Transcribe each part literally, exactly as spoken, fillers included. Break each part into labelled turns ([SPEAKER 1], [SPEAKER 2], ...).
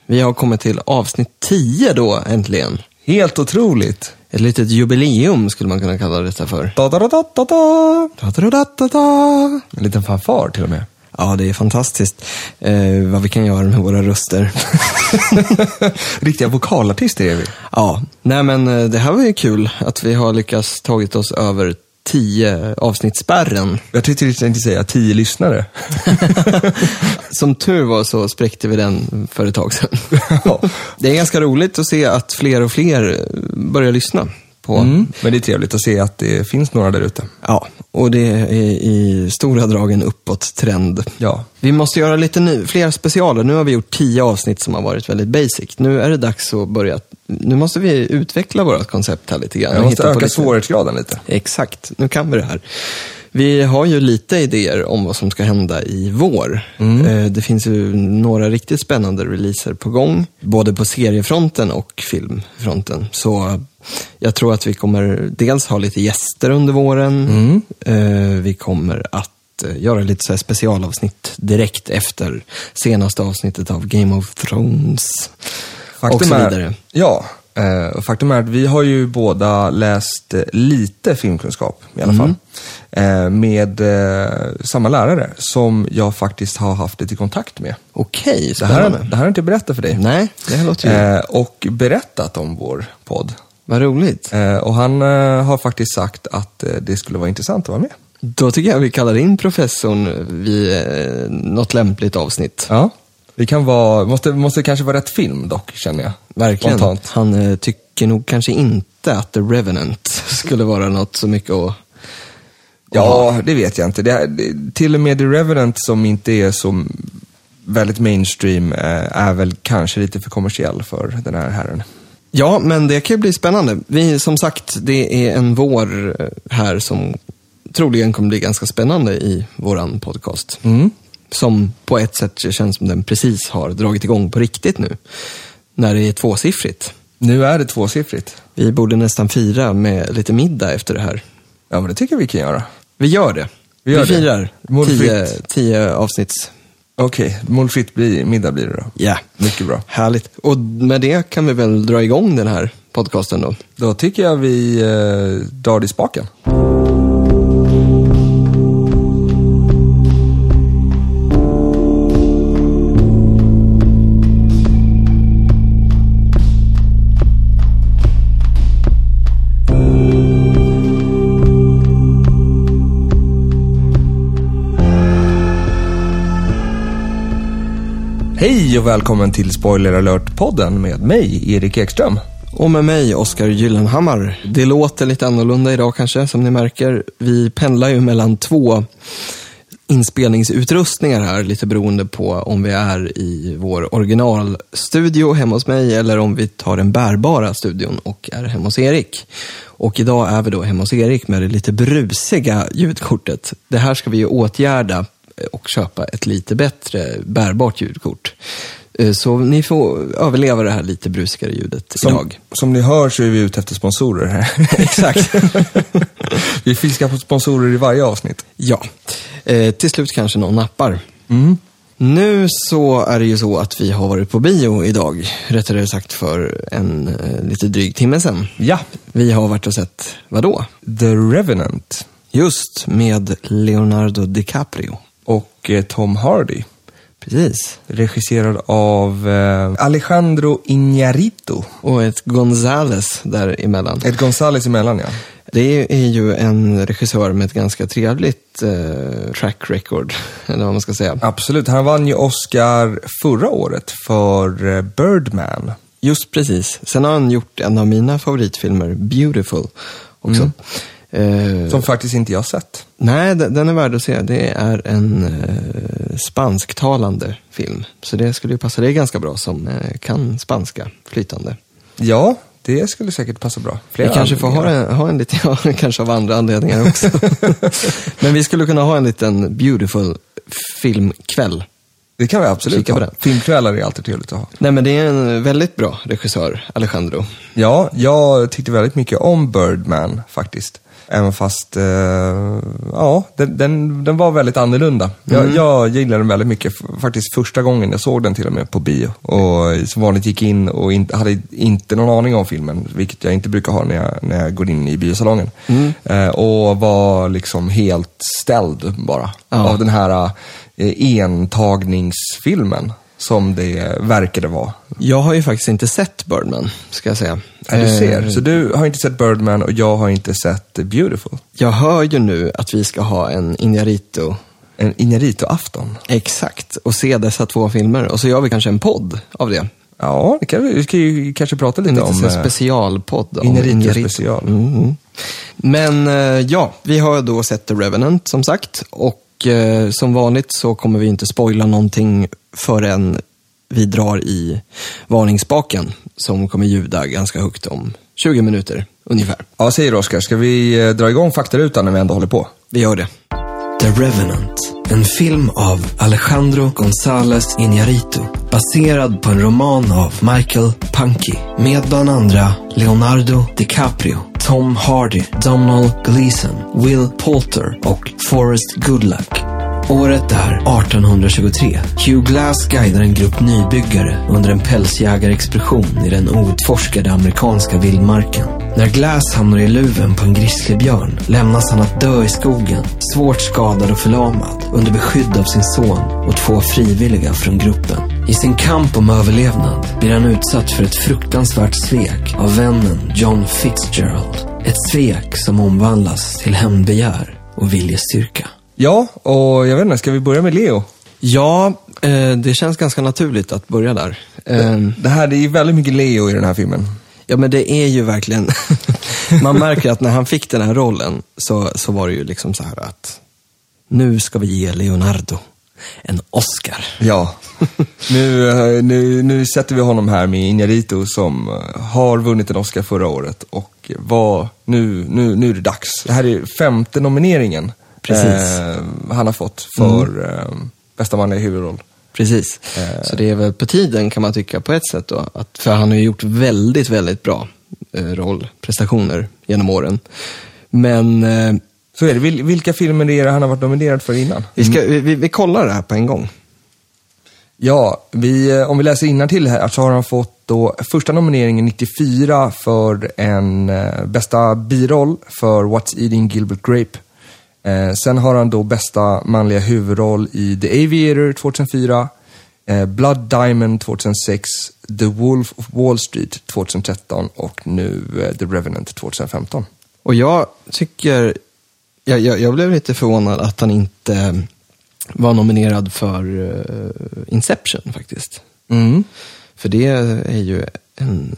[SPEAKER 1] Vi har kommit till avsnitt tio då, äntligen.
[SPEAKER 2] Helt otroligt.
[SPEAKER 1] Ett litet jubileum skulle man kunna kalla detta för.
[SPEAKER 2] Da, da, da, da, da.
[SPEAKER 1] Da, da, da, da, da.
[SPEAKER 2] En liten fanfar till och med.
[SPEAKER 1] Ja, det är fantastiskt eh, vad vi kan göra med våra röster.
[SPEAKER 2] Riktiga vokalartister är vi.
[SPEAKER 1] Ja, nej men eh, det här var ju kul att vi har lyckats tagit oss över tio avsnittsspärren.
[SPEAKER 2] Jag tyckte du inte säga tio lyssnare.
[SPEAKER 1] Som tur var så spräckte vi den för ett tag sedan. Ja. Det är ganska roligt att se att fler och fler börjar lyssna på.
[SPEAKER 2] Mm, men det är trevligt att se att det finns några där ute.
[SPEAKER 1] Ja, och det är i stora dragen uppåt trend.
[SPEAKER 2] Ja.
[SPEAKER 1] Vi måste göra lite ny, fler specialer. Nu har vi gjort tio avsnitt som har varit väldigt basic. Nu är det dags att börja. Nu måste vi utveckla vårt koncept här lite grann.
[SPEAKER 2] Jag måste öka
[SPEAKER 1] lite...
[SPEAKER 2] svårighetsgraden lite.
[SPEAKER 1] Exakt, nu kan vi det här. Vi har ju lite idéer om vad som ska hända i vår. Mm. Det finns ju några riktigt spännande releaser på gång. Både på seriefronten och filmfronten. Så jag tror att vi kommer dels ha lite gäster under våren. Mm. Vi kommer att göra lite så här specialavsnitt direkt efter senaste avsnittet av Game of Thrones.
[SPEAKER 2] Faktum
[SPEAKER 1] och så
[SPEAKER 2] är,
[SPEAKER 1] vidare.
[SPEAKER 2] Ja, och faktum är att vi har ju båda läst lite filmkunskap i alla fall. Mm. Med samma lärare som jag faktiskt har haft lite kontakt med.
[SPEAKER 1] Okej,
[SPEAKER 2] det här, det här har jag inte berättat för dig.
[SPEAKER 1] Nej, det här låter ju.
[SPEAKER 2] Och berättat om vår podd.
[SPEAKER 1] Vad roligt.
[SPEAKER 2] Och han har faktiskt sagt att det skulle vara intressant att vara med.
[SPEAKER 1] Då tycker jag vi kallar in professorn vid något lämpligt avsnitt.
[SPEAKER 2] Ja, vi kan vara, måste, måste kanske vara rätt film dock, känner jag.
[SPEAKER 1] Verkligen.
[SPEAKER 2] Spontant.
[SPEAKER 1] Han eh, tycker nog kanske inte att The Revenant skulle vara något så mycket att...
[SPEAKER 2] Ja, det vet jag inte. Det är, det, till och med The Revenant som inte är så väldigt mainstream eh, är väl kanske lite för kommersiell för den här herren.
[SPEAKER 1] Ja, men det kan ju bli spännande. Vi, som sagt, det är en vår här som troligen kommer bli ganska spännande i våran podcast.
[SPEAKER 2] Mm.
[SPEAKER 1] Som på ett sätt känns som den precis har dragit igång på riktigt nu. När det är tvåsiffrigt.
[SPEAKER 2] Nu är det tvåsiffrigt.
[SPEAKER 1] Vi borde nästan fira med lite middag efter det här.
[SPEAKER 2] Ja, men det tycker vi kan göra.
[SPEAKER 1] Vi gör det.
[SPEAKER 2] Vi, gör
[SPEAKER 1] vi firar
[SPEAKER 2] det.
[SPEAKER 1] tio, tio avsnitts.
[SPEAKER 2] Okej, okay. Målfritt blir, middag blir det då.
[SPEAKER 1] Ja. Yeah.
[SPEAKER 2] Mycket bra.
[SPEAKER 1] Härligt. Och med det kan vi väl dra igång den här podcasten då.
[SPEAKER 2] Då tycker jag vi eh, drar i spaken. Hej och välkommen till Spoiler Alert-podden med mig, Erik Ekström.
[SPEAKER 1] Och med mig, Oskar Gyllenhammar. Det låter lite annorlunda idag kanske, som ni märker. Vi pendlar ju mellan två inspelningsutrustningar här, lite beroende på om vi är i vår originalstudio hemma hos mig eller om vi tar den bärbara studion och är hemma hos Erik. Och idag är vi då hemma hos Erik med det lite brusiga ljudkortet. Det här ska vi ju åtgärda och köpa ett lite bättre bärbart ljudkort. Så ni får överleva det här lite brusigare ljudet
[SPEAKER 2] som,
[SPEAKER 1] idag.
[SPEAKER 2] Som ni hör så är vi ute efter sponsorer här.
[SPEAKER 1] Exakt.
[SPEAKER 2] Vi fiskar på sponsorer i varje avsnitt.
[SPEAKER 1] Ja, eh, till slut kanske någon nappar.
[SPEAKER 2] Mm.
[SPEAKER 1] Nu så är det ju så att vi har varit på bio idag. Rättare sagt för en eh, lite dryg timme sedan.
[SPEAKER 2] Ja.
[SPEAKER 1] Vi har varit och sett, vadå?
[SPEAKER 2] The Revenant.
[SPEAKER 1] Just, med Leonardo DiCaprio.
[SPEAKER 2] Och eh, Tom Hardy.
[SPEAKER 1] Precis.
[SPEAKER 2] Regisserad av eh, Alejandro Iñárritu.
[SPEAKER 1] Och ett González däremellan.
[SPEAKER 2] Ett González emellan, ja.
[SPEAKER 1] Det är ju en regissör med ett ganska trevligt eh, track record, eller vad man ska säga.
[SPEAKER 2] Absolut, han vann ju Oscar förra året för eh, Birdman.
[SPEAKER 1] Just precis. Sen har han gjort en av mina favoritfilmer, Beautiful, också. Mm.
[SPEAKER 2] Eh, Som faktiskt inte jag har sett.
[SPEAKER 1] Nej, den är värd att se. Det är en eh, spansktalande film. Så det skulle ju passa dig ganska bra som eh, kan spanska flytande.
[SPEAKER 2] Ja, det skulle säkert passa bra.
[SPEAKER 1] Flera vi kanske får ha en, ha en lite, ja, kanske av andra anledningar också. Men vi skulle kunna ha en liten beautiful filmkväll.
[SPEAKER 2] Det kan vi absolut ha. Filmkvällar är alltid trevligt att ha.
[SPEAKER 1] Nej, men det är en väldigt bra regissör, Alejandro.
[SPEAKER 2] Ja, jag tyckte väldigt mycket om Birdman faktiskt. Även fast, eh, ja, den, den, den var väldigt annorlunda. Jag, mm. jag gillade den väldigt mycket. Faktiskt första gången jag såg den till och med på bio. Och som vanligt gick in och inte, hade inte någon aning om filmen. Vilket jag inte brukar ha när jag, när jag går in i biosalongen. Mm. Eh, och var liksom helt ställd bara. Ja. Av den här eh, entagningsfilmen. Som det verkade vara.
[SPEAKER 1] Jag har ju faktiskt inte sett Birdman, ska jag säga.
[SPEAKER 2] Ja, du ser. Så du har inte sett Birdman och jag har inte sett Beautiful.
[SPEAKER 1] Jag hör ju nu att vi ska ha en Iñárritu.
[SPEAKER 2] En Iñárritu-afton.
[SPEAKER 1] Exakt. Och se dessa två filmer. Och så gör vi kanske en podd av det.
[SPEAKER 2] Ja, det kan vi. Vi ska ju kanske prata lite om...
[SPEAKER 1] En specialpodd om
[SPEAKER 2] Iñárritu special.
[SPEAKER 1] Mm. Men ja, vi har då sett The Revenant som sagt. Och eh, som vanligt så kommer vi inte spoila någonting förrän vi drar i varningsspaken som kommer ljuda ganska högt om tjugo minuter ungefär.
[SPEAKER 2] Ja, säger Oskar. Ska vi eh, dra igång faktarutan när vi ändå håller på?
[SPEAKER 1] Vi gör det.
[SPEAKER 3] The Revenant, en film av Alejandro González Iñárritu, baserad på en roman av Michael Punky, med bland andra Leonardo DiCaprio, Tom Hardy, Domhnall Gleeson, Will Poulter och Forrest Goodluck. Året är arton tjugotre. Hugh Glass guidar en grupp nybyggare under en pälsjägarexpedition i den outforskade amerikanska vildmarken. När Glass hamnar i luven på en grizzlybjörn lämnas han att dö i skogen, svårt skadad och förlamad, under beskydd av sin son och två frivilliga från gruppen. I sin kamp om överlevnad blir han utsatt för ett fruktansvärt svek av vännen John Fitzgerald. Ett svek som omvandlas till hämndbegär och viljestyrka.
[SPEAKER 2] Ja, och jag vet inte, ska vi börja med Leo?
[SPEAKER 1] Ja, eh, det känns ganska naturligt att börja där. Eh,
[SPEAKER 2] det här, det är väldigt mycket Leo i den här filmen.
[SPEAKER 1] Ja, men det är ju verkligen... Man märker att när han fick den här rollen så, så var det ju liksom så här att nu ska vi ge Leonardo en Oscar.
[SPEAKER 2] Ja, nu, nu, nu sätter vi honom här med Iñárritu som har vunnit en Oscar förra året och var, nu, nu, nu är det dags. Det här är femte nomineringen. Eh, han har fått för mm. eh, bästa manliga huvudroll.
[SPEAKER 1] Precis, eh. så det är väl på tiden kan man tycka på ett sätt då. Att, för han har ju gjort väldigt, väldigt bra eh, rollprestationer genom åren. Men... Eh,
[SPEAKER 2] så är det, Vil, vilka filmer är det han har varit nominerad för innan?
[SPEAKER 1] Vi, ska, vi, vi, vi kollar det här på en gång.
[SPEAKER 2] Ja, vi, om vi läser innantill här så har han fått då första nomineringen nittiofyra för en eh, bästa biroll för What's Eating Gilbert Grape. Eh, sen har han då bästa manliga huvudroll i The Aviator tjugohundrafyra, eh, Blood Diamond tjugohundrasex, The Wolf of Wall Street tjugotretton och nu eh, The Revenant tjugofemton.
[SPEAKER 1] Och jag tycker, jag, jag, jag blev lite förvånad att han inte var nominerad för uh, Inception faktiskt.
[SPEAKER 2] Mm.
[SPEAKER 1] För det är ju en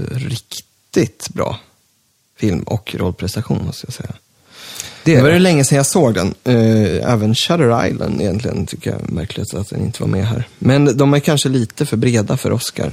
[SPEAKER 1] riktigt bra film och rollprestation måste jag säga. Det, det var det länge sedan jag såg den. Uh, även Shutter Island egentligen tycker jag är märkligt att den inte var med här. Men de är kanske lite för breda för Oscar.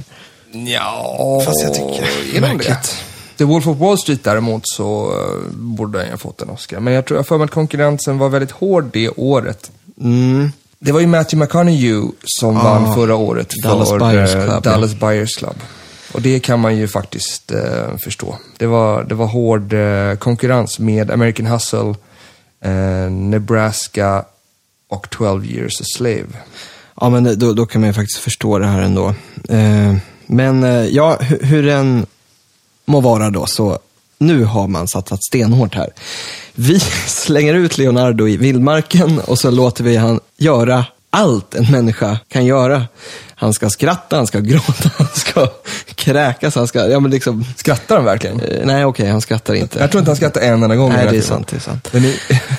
[SPEAKER 2] Ja,
[SPEAKER 1] fast jag tycker
[SPEAKER 2] är märkligt. The Wolf of Wall Street däremot så uh, borde jag ha fått en Oscar. Men jag tror jag för mig att konkurrensen var väldigt hård det året.
[SPEAKER 1] Mm.
[SPEAKER 2] Det var ju Matthew McConaughey som ah, vann förra året för
[SPEAKER 1] Dallas Buyers Club.
[SPEAKER 2] Dallas Buyers Club. Och det kan man ju faktiskt eh, förstå. Det var, det var hård eh, konkurrens med American Hustle, eh, Nebraska och twelve years a slave.
[SPEAKER 1] Ja, men då, då kan man ju faktiskt förstå det här ändå. Eh, men eh, ja, hur, hur den må vara då, så nu har man satsat stenhårt här. Vi slänger ut Leonardo i vildmarken och så låter vi han göra allt en människa kan göra. Han ska skratta, han ska gråta, han ska kräkas, han ska... Ja, men liksom...
[SPEAKER 2] Skrattar han verkligen?
[SPEAKER 1] Eh, nej, okej, okay, han skrattar inte.
[SPEAKER 2] Jag tror inte han skrattar en enda gång.
[SPEAKER 1] Nej, det är sant, det är sant.
[SPEAKER 2] Men det,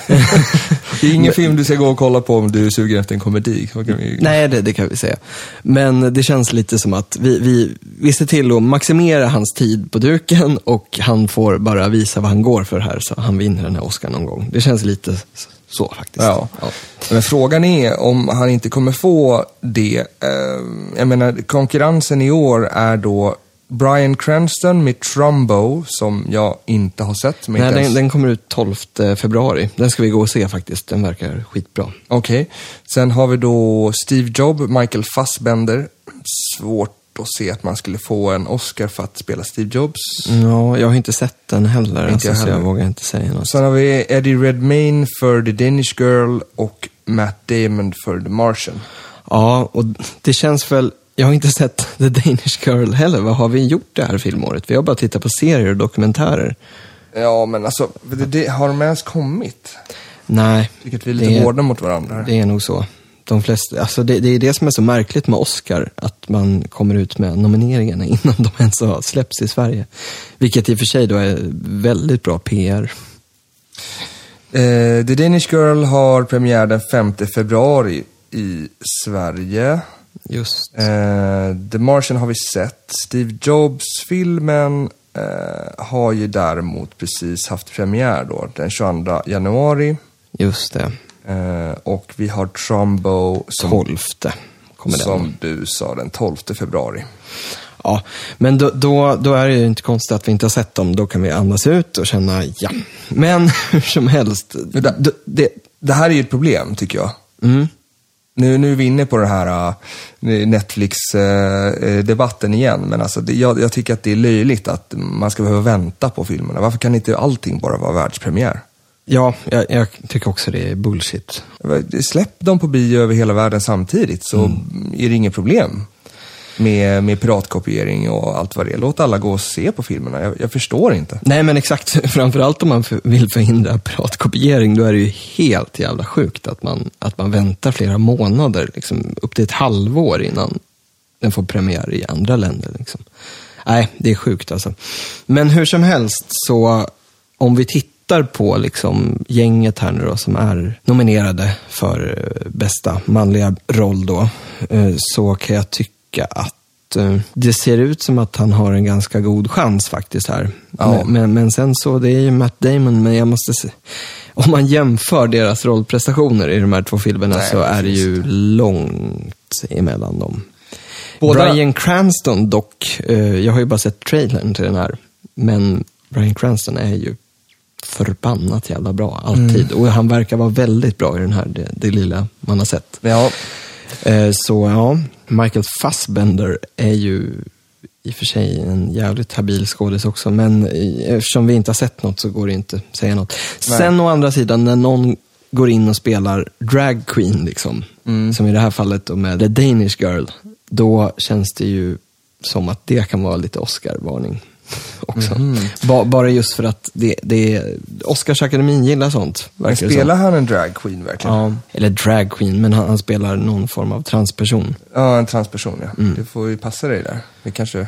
[SPEAKER 2] det är ingen men... film du ska gå och kolla på om du suger efter en komedi. Vi...
[SPEAKER 1] Nej, det, det kan vi säga. Men det känns lite som att vi, vi, vi ser till att maximera hans tid på duken och han får bara visa vad han går för här så han vinner den här Oscar någon gång. Det känns lite... Så faktiskt.
[SPEAKER 2] Ja. Ja. Men frågan är om han inte kommer få det. Jag menar, konkurrensen i år är då Bryan Cranston med Trumbo, som jag inte har sett.
[SPEAKER 1] Nej,
[SPEAKER 2] inte
[SPEAKER 1] den,
[SPEAKER 2] ens...
[SPEAKER 1] den kommer ut tolfte februari. Den ska vi gå och se faktiskt. Den verkar skitbra.
[SPEAKER 2] Okej. Okay. Sen har vi då Steve Jobs, Michael Fassbender. Svårt att se att man skulle få en Oscar för att spela Steve Jobs.
[SPEAKER 1] Ja, jag har inte sett den heller.
[SPEAKER 2] Inte
[SPEAKER 1] alltså,
[SPEAKER 2] jag heller.
[SPEAKER 1] Så jag vågar inte säga något.
[SPEAKER 2] Sen har vi Eddie Redmayne för The Danish Girl och Matt Damon för The Martian.
[SPEAKER 1] Ja, och det känns väl... Jag har inte sett The Danish Girl heller. Vad har vi gjort det här filmåret? Vi har bara tittat på serier och dokumentärer.
[SPEAKER 2] Ja, men alltså, det, det, har de ens kommit?
[SPEAKER 1] Nej.
[SPEAKER 2] Vilket vi är lite hårda mot varandra.
[SPEAKER 1] Det är nog så. De flesta, alltså det, det är det som är så märkligt med Oscar. Att man kommer ut med nomineringarna innan de ens har släppts i Sverige. Vilket i och för sig då är väldigt bra P R.
[SPEAKER 2] Eh, The Danish Girl har premiär den femte februari i Sverige.
[SPEAKER 1] Just.
[SPEAKER 2] Eh, The Martian har vi sett. Steve Jobs-filmen eh, har ju däremot precis haft premiär då, den tjugoandra januari.
[SPEAKER 1] Just det.
[SPEAKER 2] Eh, och vi har Trumbo som,
[SPEAKER 1] tolfte kommer den.
[SPEAKER 2] Som du sa, den tolfte februari.
[SPEAKER 1] Ja, men då, då, då är det ju inte konstigt att vi inte har sett dem. Då kan vi andas ut och känna, ja. Men hur som helst.
[SPEAKER 2] Det, det, det, det här är ju ett problem, tycker jag.
[SPEAKER 1] Mm.
[SPEAKER 2] Nu, nu är vi inne på den här uh, Netflix-debatten uh, igen. Men alltså, det, jag, jag tycker att det är löjligt att man ska behöva vänta på filmerna. Varför kan inte allting bara vara världspremiär?
[SPEAKER 1] Ja, jag, jag tycker också det är bullshit.
[SPEAKER 2] Släpp dem på bio över hela världen samtidigt, så mm. är det inget problem med, med piratkopiering och allt vad det är. Låt alla gå och se på filmerna. Jag, jag förstår inte.
[SPEAKER 1] Nej, men exakt. Framförallt om man för, vill förhindra piratkopiering, då är det ju helt jävla sjukt att man, att man väntar flera månader, liksom, upp till ett halvår innan den får premiär i andra länder. Liksom. Nej, det är sjukt alltså. Men hur som helst, så om vi tittar på liksom gänget här nu då, som är nominerade för bästa manliga roll då, så kan jag tycka att det ser ut som att han har en ganska god chans faktiskt här. Ja. Men, men, men sen så, det är ju Matt Damon, men jag måste se, om man jämför deras rollprestationer i de här två filmerna. Nej, så är det ju långt emellan dem. Båda... Bryan Cranston dock, eh, jag har ju bara sett trailern till den här, men Bryan Cranston är ju förbannat jävla bra, alltid. Mm. Och han verkar vara väldigt bra i den här, det, det lilla man har sett.
[SPEAKER 2] Ja.
[SPEAKER 1] Eh, så ja, Michael Fassbender är ju i och för sig en jävligt habil skådis också, men eftersom vi inte har sett något så går det inte att säga något. Nej. Sen å andra sidan, när någon går in och spelar drag queen liksom, mm. som i det här fallet då med The Danish Girl, då känns det ju som att det kan vara lite Oscar-varning också. Mm. Ba- bara just för att det, det är Oscarsakademin gillar sånt.
[SPEAKER 2] Men spelar han en drag queen verkligen?
[SPEAKER 1] Ja, eller drag queen, men han, han spelar någon form av transperson.
[SPEAKER 2] Ja, en transperson, ja. Mm. Du får ju passa dig där. Det kanske...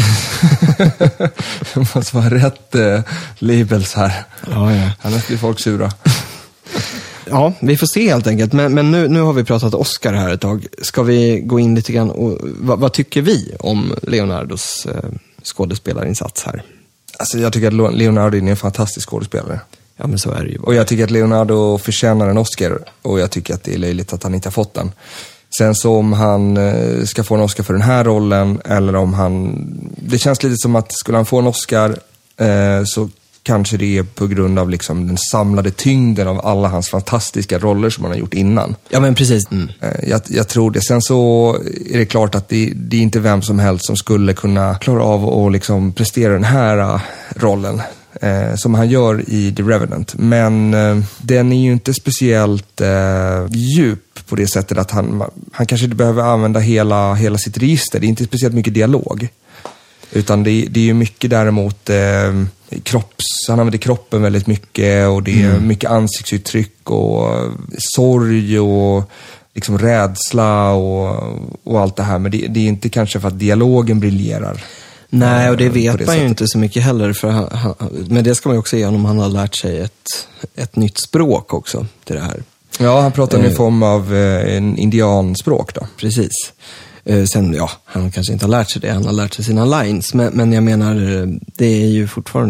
[SPEAKER 2] det måste vara rätt eh, labels här.
[SPEAKER 1] Ja, ja.
[SPEAKER 2] Annars blir folk sura.
[SPEAKER 1] Ja, vi får se helt enkelt. Men, men nu, nu har vi pratat Oscar här ett tag. Ska vi gå in lite grann och vad, vad tycker vi om Leonardos eh, skådespelarinsats här?
[SPEAKER 2] Alltså jag tycker att Leonardo är en fantastisk skådespelare.
[SPEAKER 1] Ja, men så är det ju.
[SPEAKER 2] Och jag tycker att Leonardo förtjänar en Oscar, och jag tycker att det är löjligt att han inte har fått den. Sen så om han eh, ska få en Oscar för den här rollen, eller om han... Det känns lite som att skulle han få en Oscar eh, så kanske det är på grund av liksom den samlade tyngden av alla hans fantastiska roller som han har gjort innan.
[SPEAKER 1] Ja, men precis. Mm.
[SPEAKER 2] Jag, jag tror det. Sen så är det klart att det, det är inte vem som helst som skulle kunna klara av att liksom prestera den här rollen eh, som han gör i The Revenant. Men eh, den är ju inte speciellt eh, djup på det sättet att han, han kanske inte behöver använda hela, hela sitt register. Det är inte speciellt mycket dialog. Utan det, det är ju mycket däremot eh, kropps, han använder kroppen väldigt mycket, och det är mm. mycket ansiktsuttryck och sorg och liksom rädsla och, och allt det här. Men det, det är inte kanske för att dialogen briljerar.
[SPEAKER 1] Nej, och det vet det man sättet. Ju inte så mycket heller. För han, han, men det ska man ju också ge om han har lärt sig ett, ett nytt språk också till det här.
[SPEAKER 2] Ja, han pratar eh, i form av eh, en indianspråk då.
[SPEAKER 1] Precis. Eh, sen, ja, han kanske inte har lärt sig det. Han har lärt sig sina lines. Men, men jag menar, det är ju fortfarande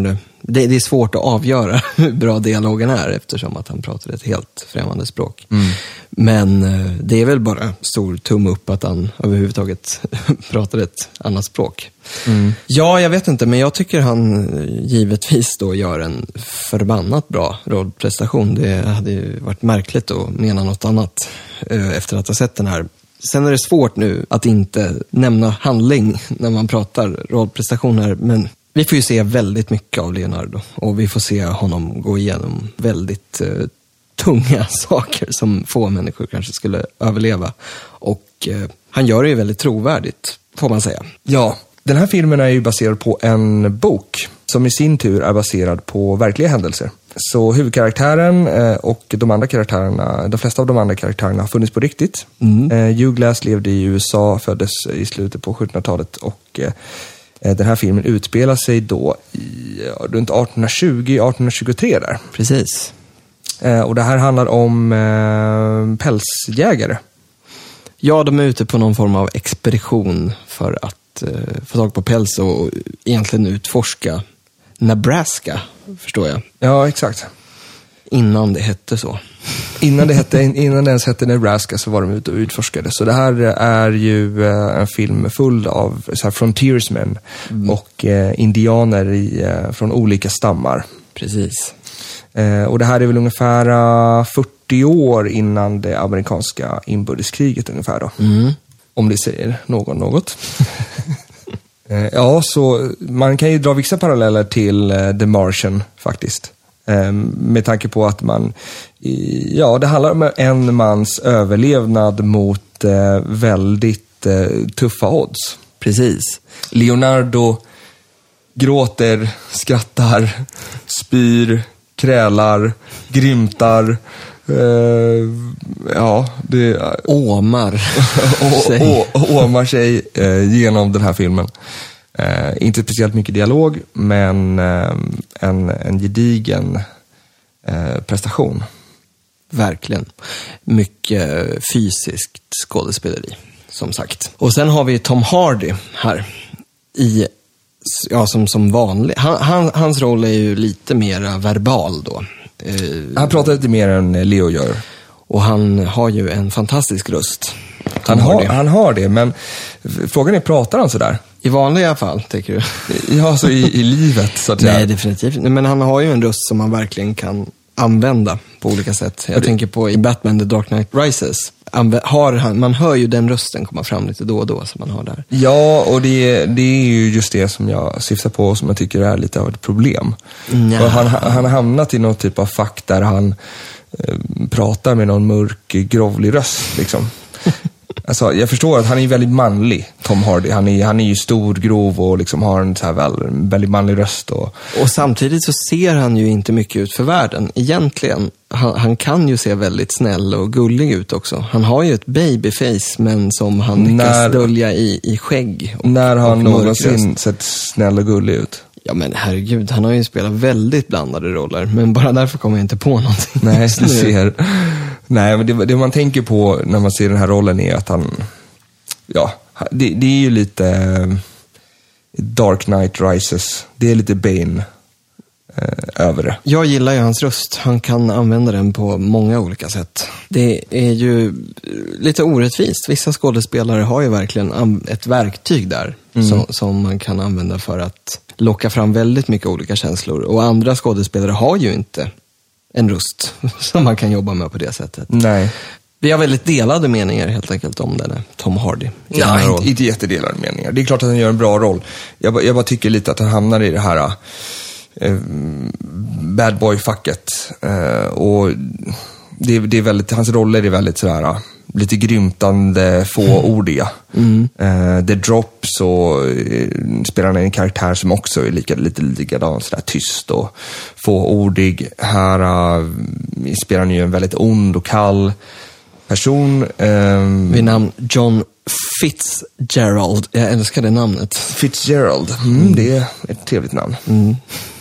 [SPEAKER 1] det, det är svårt att avgöra hur bra dialogen är eftersom att han pratar ett helt främmande språk. Mm. Men det är väl bara stor tumme upp att han överhuvudtaget pratar ett annat språk. Mm. Ja, jag vet inte, men jag tycker han givetvis då gör en förbannat bra rollprestation. Det hade ju varit märkligt att mena något annat efter att ha sett den här. Sen är det svårt nu att inte nämna handling när man pratar rollprestationer, men vi får ju se väldigt mycket av Leonardo och vi får se honom gå igenom väldigt eh, tunga saker som få människor kanske skulle överleva. Och eh, han gör det ju väldigt trovärdigt, får man säga.
[SPEAKER 2] Ja, den här filmen är ju baserad på en bok som i sin tur är baserad på verkliga händelser. Så huvudkaraktären eh, och de andra karaktärerna, de flesta av de andra karaktärerna har funnits på riktigt. Mm. Eh, Hugh Glass levde i U S A, föddes i slutet på sjuttonhundratalet och eh, den här filmen utspelar sig då i, runt arton tjugo arton tjugotre där.
[SPEAKER 1] Precis.
[SPEAKER 2] Eh, och det här handlar om eh, pälsjägare.
[SPEAKER 1] Ja, de är ute på någon form av expedition för att eh, få tag på päls och egentligen utforska Nebraska, förstår jag.
[SPEAKER 2] Ja, exakt.
[SPEAKER 1] Innan det hette så.
[SPEAKER 2] Innan det, hette, innan det ens hette Nebraska så var de ute och utforskade. Så det här är ju en film full av så här frontiersmen mm. och eh, indianer i, eh, från olika stammar.
[SPEAKER 1] Precis.
[SPEAKER 2] Eh, och det här är väl ungefär uh, fyrtio år innan det amerikanska inbördeskriget ungefär då. Mm. Om det säger någon något. eh, ja, så man kan ju dra vissa paralleller till uh, The Martian faktiskt. Eh, med tanke på att man, i, ja det handlar om en mans överlevnad mot eh, väldigt eh, tuffa odds.
[SPEAKER 1] Precis.
[SPEAKER 2] Leonardo gråter, skrattar, spyr, krälar, grymtar, eh, ja, det
[SPEAKER 1] åmar
[SPEAKER 2] sig, å, å, åmar sig eh, genom den här filmen. Eh, inte speciellt mycket dialog, men eh, en, en gedigen eh, prestation.
[SPEAKER 1] Verkligen. Mycket fysiskt skådespeleri, som sagt. Och sen har vi Tom Hardy här i ja, som, som vanlig. Han, han, hans roll är ju lite mer verbal då. Eh,
[SPEAKER 2] han pratar lite mer än Leo gör.
[SPEAKER 1] Och han har ju en fantastisk röst.
[SPEAKER 2] Han har, han har det, men frågan är, pratar han sådär?
[SPEAKER 1] I vanliga fall, tycker du?
[SPEAKER 2] Ja, alltså i, i livet så att säga.
[SPEAKER 1] Nej, definitivt. Men han har ju en röst som man verkligen kan använda på olika sätt. Jag det... tänker på i Batman The Dark Knight Rises. Har han, man hör ju den rösten komma fram lite då och då som man har där.
[SPEAKER 2] Ja, och det, det är ju just det som jag syftar på och som jag tycker är lite av ett problem. Och han, han har hamnat i någon typ av fack där han eh, pratar med någon mörk, grovlig röst liksom. Alltså, jag förstår att han är väldigt manlig, Tom Hardy. Han är, han är ju stor, grov och liksom har en så här väl, väldigt manlig röst. Och...
[SPEAKER 1] och samtidigt så ser han ju inte mycket ut för världen. Egentligen, han, han kan ju se väldigt snäll och gullig ut också. Han har ju ett babyface, men som han lyckas när, dölja i, i skägg. Och,
[SPEAKER 2] när har han någonsin sett snäll och gullig ut?
[SPEAKER 1] Ja, men herregud, han har ju spelat väldigt blandade roller. Men bara därför kommer jag inte på någonting.
[SPEAKER 2] Nej, du ser. Nej, men det, det man tänker på när man ser den här rollen är att han... Ja, det, det är ju lite Dark Knight Rises. Det är lite Bane eh, över det.
[SPEAKER 1] Jag gillar ju hans röst. Han kan använda den på många olika sätt. Det är ju lite orättvist. Vissa skådespelare har ju verkligen ett verktyg där. Mm. Som, som man kan använda för att locka fram väldigt mycket olika känslor. Och andra skådespelare har ju inte en röst som man kan jobba med på det sättet.
[SPEAKER 2] Nej.
[SPEAKER 1] Vi har väldigt delade meningar helt enkelt om den Tom Hardy.
[SPEAKER 2] Ja, inte, inte jättedelade meningar. Det är klart att han gör en bra roll. Jag, jag bara tycker lite att han hamnar i det här uh, bad boy-facket. Uh, och det, det är väldigt, hans roller är väldigt sådär... Uh, lite grymtande, fåordiga. Mm. Uh, The Drop så uh, spelar han en karaktär som också är lika, lite likadan, sådär tyst och fåordig. Här uh, spelar han ju en väldigt ond och kall person. Uh,
[SPEAKER 1] Vid namn John Fitzgerald. Jag älskar det namnet.
[SPEAKER 2] Fitzgerald. Mm, mm. Det är ett trevligt namn. Mm.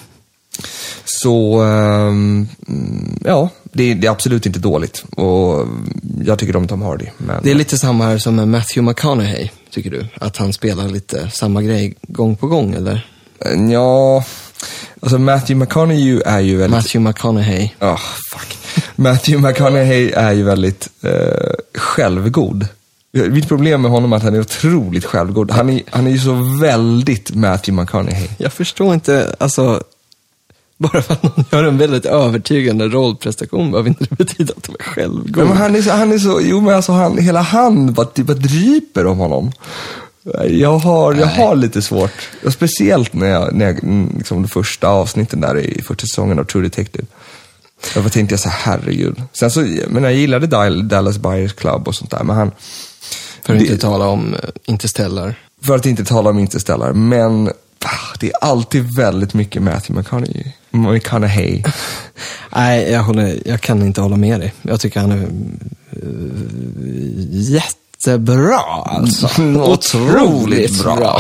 [SPEAKER 2] Så, um, ja, det, det är absolut inte dåligt. Och jag tycker om Tom Hardy. Men...
[SPEAKER 1] det är lite samma här som med Matthew McConaughey, tycker du? Att han spelar lite samma grej gång på gång, eller?
[SPEAKER 2] Ja, Alltså Matthew McConaughey är ju väldigt...
[SPEAKER 1] Matthew McConaughey.
[SPEAKER 2] Oh, fuck. Matthew McConaughey är ju väldigt eh, självgod. Mitt problem med honom är att han är otroligt självgod. Han är, han är ju så väldigt Matthew McConaughey.
[SPEAKER 1] Jag förstår inte, alltså... Bara för att någon gör en väldigt övertygande rollprestation behöver inte det betyda att de är självgod.
[SPEAKER 2] Ja, men han är så, han är så, jo men alltså han, hela han bara, bara dryper om honom. Jag har, jag har lite svårt. Och speciellt när jag, när jag liksom de första avsnitten där i första säsongen av True Detective. Jag var tänkte jag så här, herregud. Sen så, men jag gillade Dallas Buyers Club och sånt där, men han...
[SPEAKER 1] För att
[SPEAKER 2] det,
[SPEAKER 1] inte tala om Interstellar.
[SPEAKER 2] För att inte tala om Interstellar, men det är alltid väldigt mycket Matthew McConaughey. McConaughey.
[SPEAKER 1] Nej, jag, håller, jag kan inte hålla med dig. Jag tycker han är uh, jättebra alltså.
[SPEAKER 2] Otroligt bra. bra.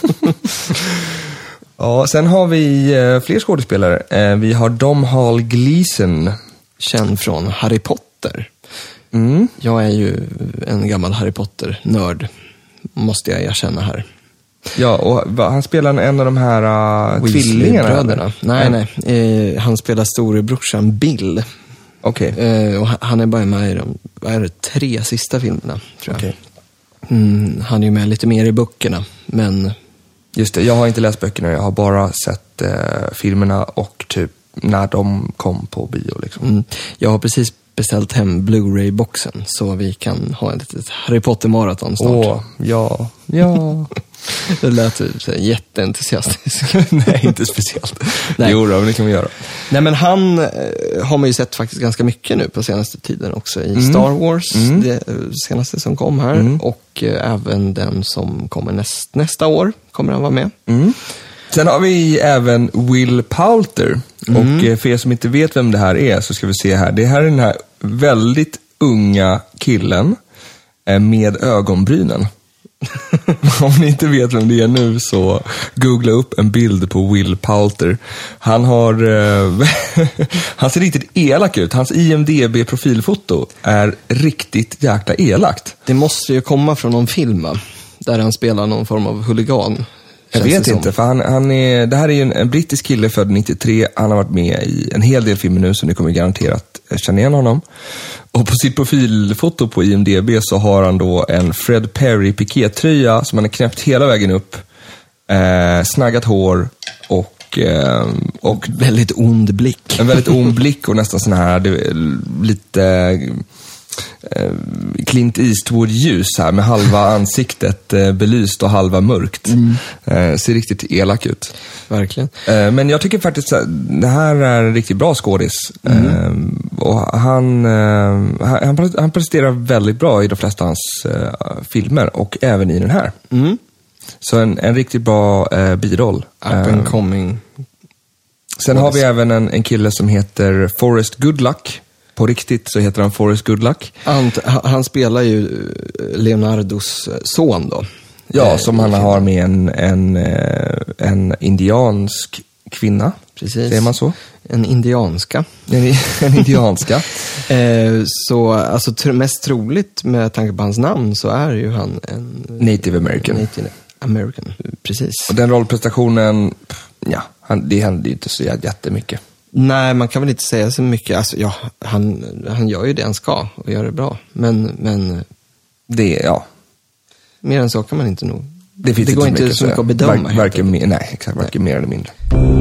[SPEAKER 2] Ja, sen har vi uh, fler skådespelare. Uh, vi har Domhnall Gleeson.
[SPEAKER 1] Känd från Harry Potter.
[SPEAKER 2] Mm.
[SPEAKER 1] Jag är ju en gammal Harry Potter-nörd. Måste jag erkänna här.
[SPEAKER 2] Ja, och han spelar en av de här uh, tvillingarna.
[SPEAKER 1] Nej, ja. nej. Eh, han spelar storebrorsan Bill.
[SPEAKER 2] Okej. Okay.
[SPEAKER 1] Eh, och han är bara med i de vad är det, tre sista filmerna, tror jag.
[SPEAKER 2] Okay.
[SPEAKER 1] Mm, han är ju med lite mer i böckerna, men...
[SPEAKER 2] Just det, jag har inte läst böckerna. Jag har bara sett eh, filmerna och typ när de kom på bio. Liksom.
[SPEAKER 1] Mm. Jag har precis beställt hem Blu-ray-boxen så vi kan ha ett litet Harry Potter-maraton snart.
[SPEAKER 2] Åh, ja, ja.
[SPEAKER 1] Det lät ju så jätteentusiastisk.
[SPEAKER 2] Nej, inte speciellt.
[SPEAKER 1] Nej.
[SPEAKER 2] Jo, men det kan vi göra.
[SPEAKER 1] Nej, men han eh, har man ju sett faktiskt ganska mycket nu på senaste tiden också. I mm. Star Wars,
[SPEAKER 2] mm.
[SPEAKER 1] det senaste som kom här. Mm. Och eh, även den som kommer näst, nästa år kommer han vara med.
[SPEAKER 2] Mm. Sen har vi även Will Poulter. Mm. Och för er som inte vet vem det här är så ska vi se här. Det här är den här väldigt unga killen med ögonbrynen. Om ni inte vet vem det är nu så googla upp en bild på Will Poulter. Han har eh, han ser riktigt elak ut. Hans I M D B-profilfoto är riktigt jäkla elakt.
[SPEAKER 1] Det måste ju komma från någon film där han spelar någon form av huligan.
[SPEAKER 2] Jag vet inte, för han, han är, det här är ju en, en brittisk kille född nittiotre. Han har varit med i en hel del filmer nu så ni kommer garanterat känna igen honom. Och på sitt profilfoto på I M D B så har han då en Fred Perry pikétröja som han har knäppt hela vägen upp. Eh, snaggat hår och, eh, och
[SPEAKER 1] väldigt ond blick.
[SPEAKER 2] En väldigt ond blick och nästan sån här det, lite... Eh, Clint Eastwood-ljus här med halva ansiktet eh, belyst och halva mörkt. Mm. Eh, ser riktigt elak ut.
[SPEAKER 1] Verkligen.
[SPEAKER 2] Eh, men jag tycker faktiskt att det här är en riktigt bra skådis. Mm. Eh, och han, eh, han, han presterar väldigt bra i de flesta av hans eh, filmer och även i den här.
[SPEAKER 1] Mm.
[SPEAKER 2] Så en, en riktigt bra eh, biroll.
[SPEAKER 1] Up and coming.
[SPEAKER 2] Sen har vi även en, en kille som heter Forrest Goodluck. På riktigt så heter han Forrest Goodluck.
[SPEAKER 1] Han, han spelar ju Leonardos son då.
[SPEAKER 2] Ja, som han har med en, en, en indiansk kvinna.
[SPEAKER 1] Precis.
[SPEAKER 2] Säger man så?
[SPEAKER 1] En indianska.
[SPEAKER 2] En, en indianska.
[SPEAKER 1] eh, så alltså tr- mest troligt med tanke på hans namn så är ju han en...
[SPEAKER 2] Native American.
[SPEAKER 1] Native American, precis.
[SPEAKER 2] Och den rollprestationen, ja, han, det händer ju inte så jättemycket.
[SPEAKER 1] Nej, man kan väl inte säga så mycket. Alltså, ja, han, han gör ju det han ska och gör det bra. Men, men
[SPEAKER 2] det, ja.
[SPEAKER 1] Mer än så kan man inte nog.
[SPEAKER 2] Det,
[SPEAKER 1] det går inte så mycket att bedöma.
[SPEAKER 2] Var, varken mer, nej, exakt, varken mer eller mindre.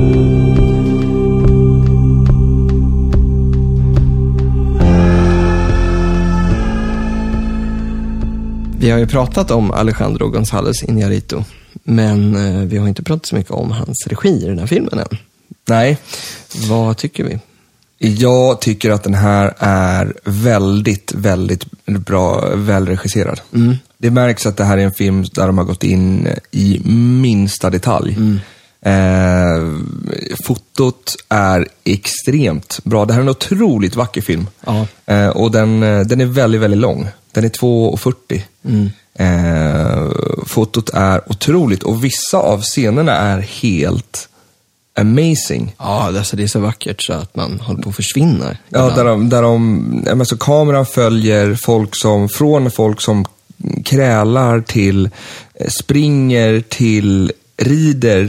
[SPEAKER 1] Vi har ju pratat om Alejandro González Iñárritu, men eh, vi har inte pratat så mycket om hans regi i den här filmen än.
[SPEAKER 2] Nej.
[SPEAKER 1] Vad tycker vi?
[SPEAKER 2] Jag tycker att den här är väldigt, väldigt bra, välregisserad. Mm. Det märks att det här är en film där de har gått in i minsta detalj. Mm. Eh, fotot är extremt bra. Det här är en otroligt vacker film.
[SPEAKER 1] Ja.
[SPEAKER 2] Eh, och den, den är väldigt, väldigt lång. Den är två fyrtio. Mm. Eh, fotot är otroligt och vissa av scenerna är helt amazing.
[SPEAKER 1] Ja, alltså det är så vackert så att man håller på att försvinna.
[SPEAKER 2] Ja, där de, där de, alltså kameran följer folk som, från folk som krälar till springer till rider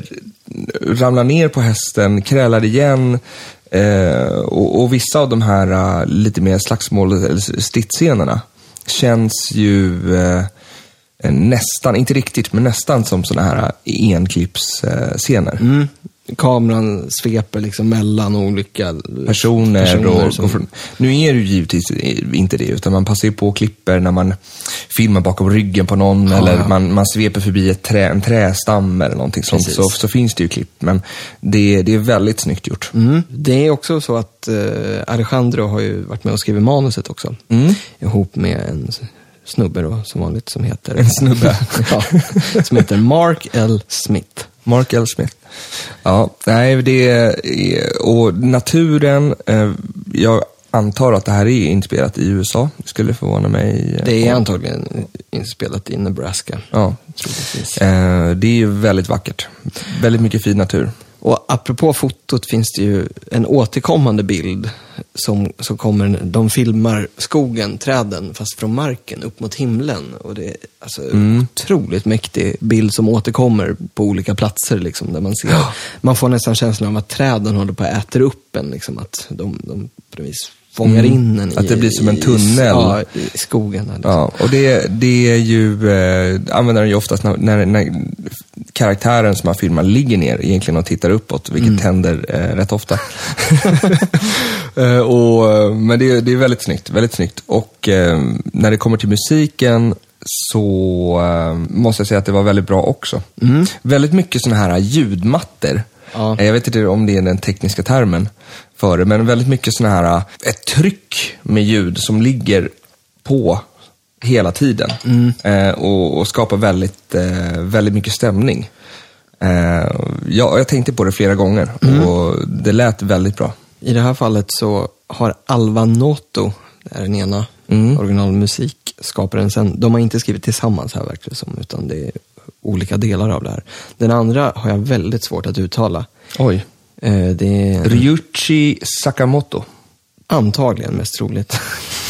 [SPEAKER 2] ramlar ner på hästen, krälar igen. Eh, och, och vissa av de här uh, lite mer slagsmål eller stridsscenerna känns ju uh, nästan, inte riktigt, men nästan som såna här enklippsscener. Uh,
[SPEAKER 1] mm. Kameran sveper liksom mellan olika
[SPEAKER 2] personer.
[SPEAKER 1] personer
[SPEAKER 2] och,
[SPEAKER 1] som...
[SPEAKER 2] och för, nu är det ju givetvis inte det, utan man passar ju på och klipper när man filmar bakom ryggen på någon, ja, eller ja. Man, man sveper förbi ett trä, en trästam eller någonting sånt, så, så finns det ju klipp. Men det, det är väldigt snyggt gjort.
[SPEAKER 1] Mm. Det är också så att eh, Alejandro har ju varit med och skrivit manuset också.
[SPEAKER 2] Mm.
[SPEAKER 1] Ihop med en snubbe då, som vanligt, som heter...
[SPEAKER 2] En snubbe?
[SPEAKER 1] Ja, som heter Mark L. Smith.
[SPEAKER 2] Mark L. Smith. Ja, nej, det är, och naturen, eh, jag antar att det här är inspelat i U S A. Det skulle förvåna mig. Eh,
[SPEAKER 1] det är antagligen inspelat i Nebraska.
[SPEAKER 2] Ja, eh, det är ju väldigt vackert. Väldigt mycket fin natur.
[SPEAKER 1] Och apropå fotot finns det ju en återkommande bild som, som kommer, de filmar skogen, träden, fast från marken upp mot himlen. Och det är alltså mm. otroligt mäktig bild som återkommer på olika platser liksom, där man ser, ja. Man får nästan känslan av att träden håller på att äta upp en, liksom, att de, de på vis fångar mm. in en i,
[SPEAKER 2] att det blir som en tunnel. I,
[SPEAKER 1] ja, i skogen. Liksom.
[SPEAKER 2] Ja, och det, det är ju, eh, använder den ju oftast när, när, när karaktären som man filmar ligger ner egentligen och tittar uppåt, vilket mm. händer eh, rätt ofta. eh, och, men det, det är väldigt snyggt, väldigt snyggt. Och eh, när det kommer till musiken så eh, måste jag säga att det var väldigt bra också. Mm. Väldigt mycket såna här ljudmattor. Ja. Jag vet inte om det är den tekniska termen för det, men väldigt mycket såna här, ett tryck med ljud som ligger på hela tiden mm. eh, och, och skapar väldigt, eh, väldigt mycket stämning. Eh, ja, jag tänkte på det flera gånger mm. och det lät väldigt bra.
[SPEAKER 1] I det här fallet så har Alva Noto, det är den ena mm. originalmusikskaparen, sen, de har inte skrivit tillsammans här verkligen som, utan det är olika delar av det här. Den andra har jag väldigt svårt att uttala.
[SPEAKER 2] Oj.
[SPEAKER 1] Eh, det är...
[SPEAKER 2] Ryuichi Sakamoto.
[SPEAKER 1] Antagligen mest troligt.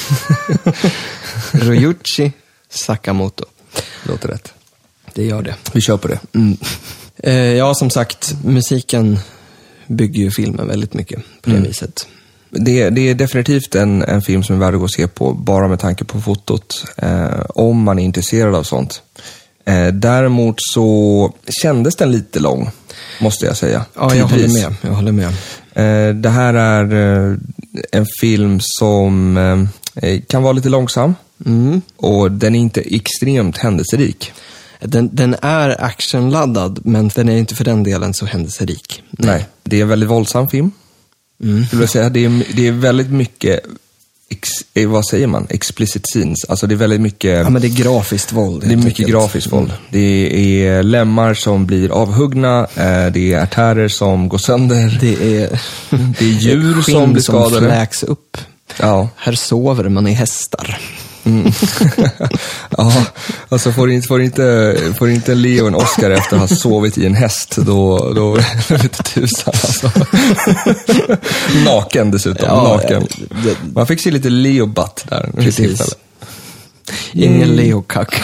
[SPEAKER 1] Ryuichi Sakamoto.
[SPEAKER 2] Låter rätt.
[SPEAKER 1] Det gör det.
[SPEAKER 2] Vi kör på det.
[SPEAKER 1] Mm. Eh, ja, som sagt, musiken bygger ju filmen väldigt mycket på det mm. viset.
[SPEAKER 2] Det, det är definitivt en, en film som är värd att gå och se på, bara med tanke på fotot. Eh, om man är intresserad av sånt. Eh, däremot så kändes den lite lång, måste jag säga.
[SPEAKER 1] Ja, jag håller med. Jag håller med.
[SPEAKER 2] Eh, det här är eh, en film som eh, kan vara lite långsam. Mm. Och den är inte extremt händelserik.
[SPEAKER 1] Den, den är actionladdad, men den är inte för den delen så händelserik.
[SPEAKER 2] Nej, Nej det är en väldigt våldsam film. Mm. Skulle jag säga. Det är, det är väldigt mycket... Ex, vad säger man? Explicit scenes. Alltså det är väldigt mycket...
[SPEAKER 1] Ja, men det är grafiskt våld.
[SPEAKER 2] Det är mycket enkelt. grafiskt våld. Mm. Det är lemmar som blir avhuggna. Det är artärer som går sönder.
[SPEAKER 1] Det är,
[SPEAKER 2] det är djur som blir skadade.
[SPEAKER 1] Som fläks upp.
[SPEAKER 2] Ja.
[SPEAKER 1] Här sover man i hästar.
[SPEAKER 2] Mm. Ja, alltså får inte, får inte, får inte Leo en Oscar efter att ha sovit i en häst, då, då är det lite tusan alltså. Naken dessutom, ja, naken. Det, man fick se lite Leo-butt där.
[SPEAKER 1] Precis. Ingen mm. Leo-kack.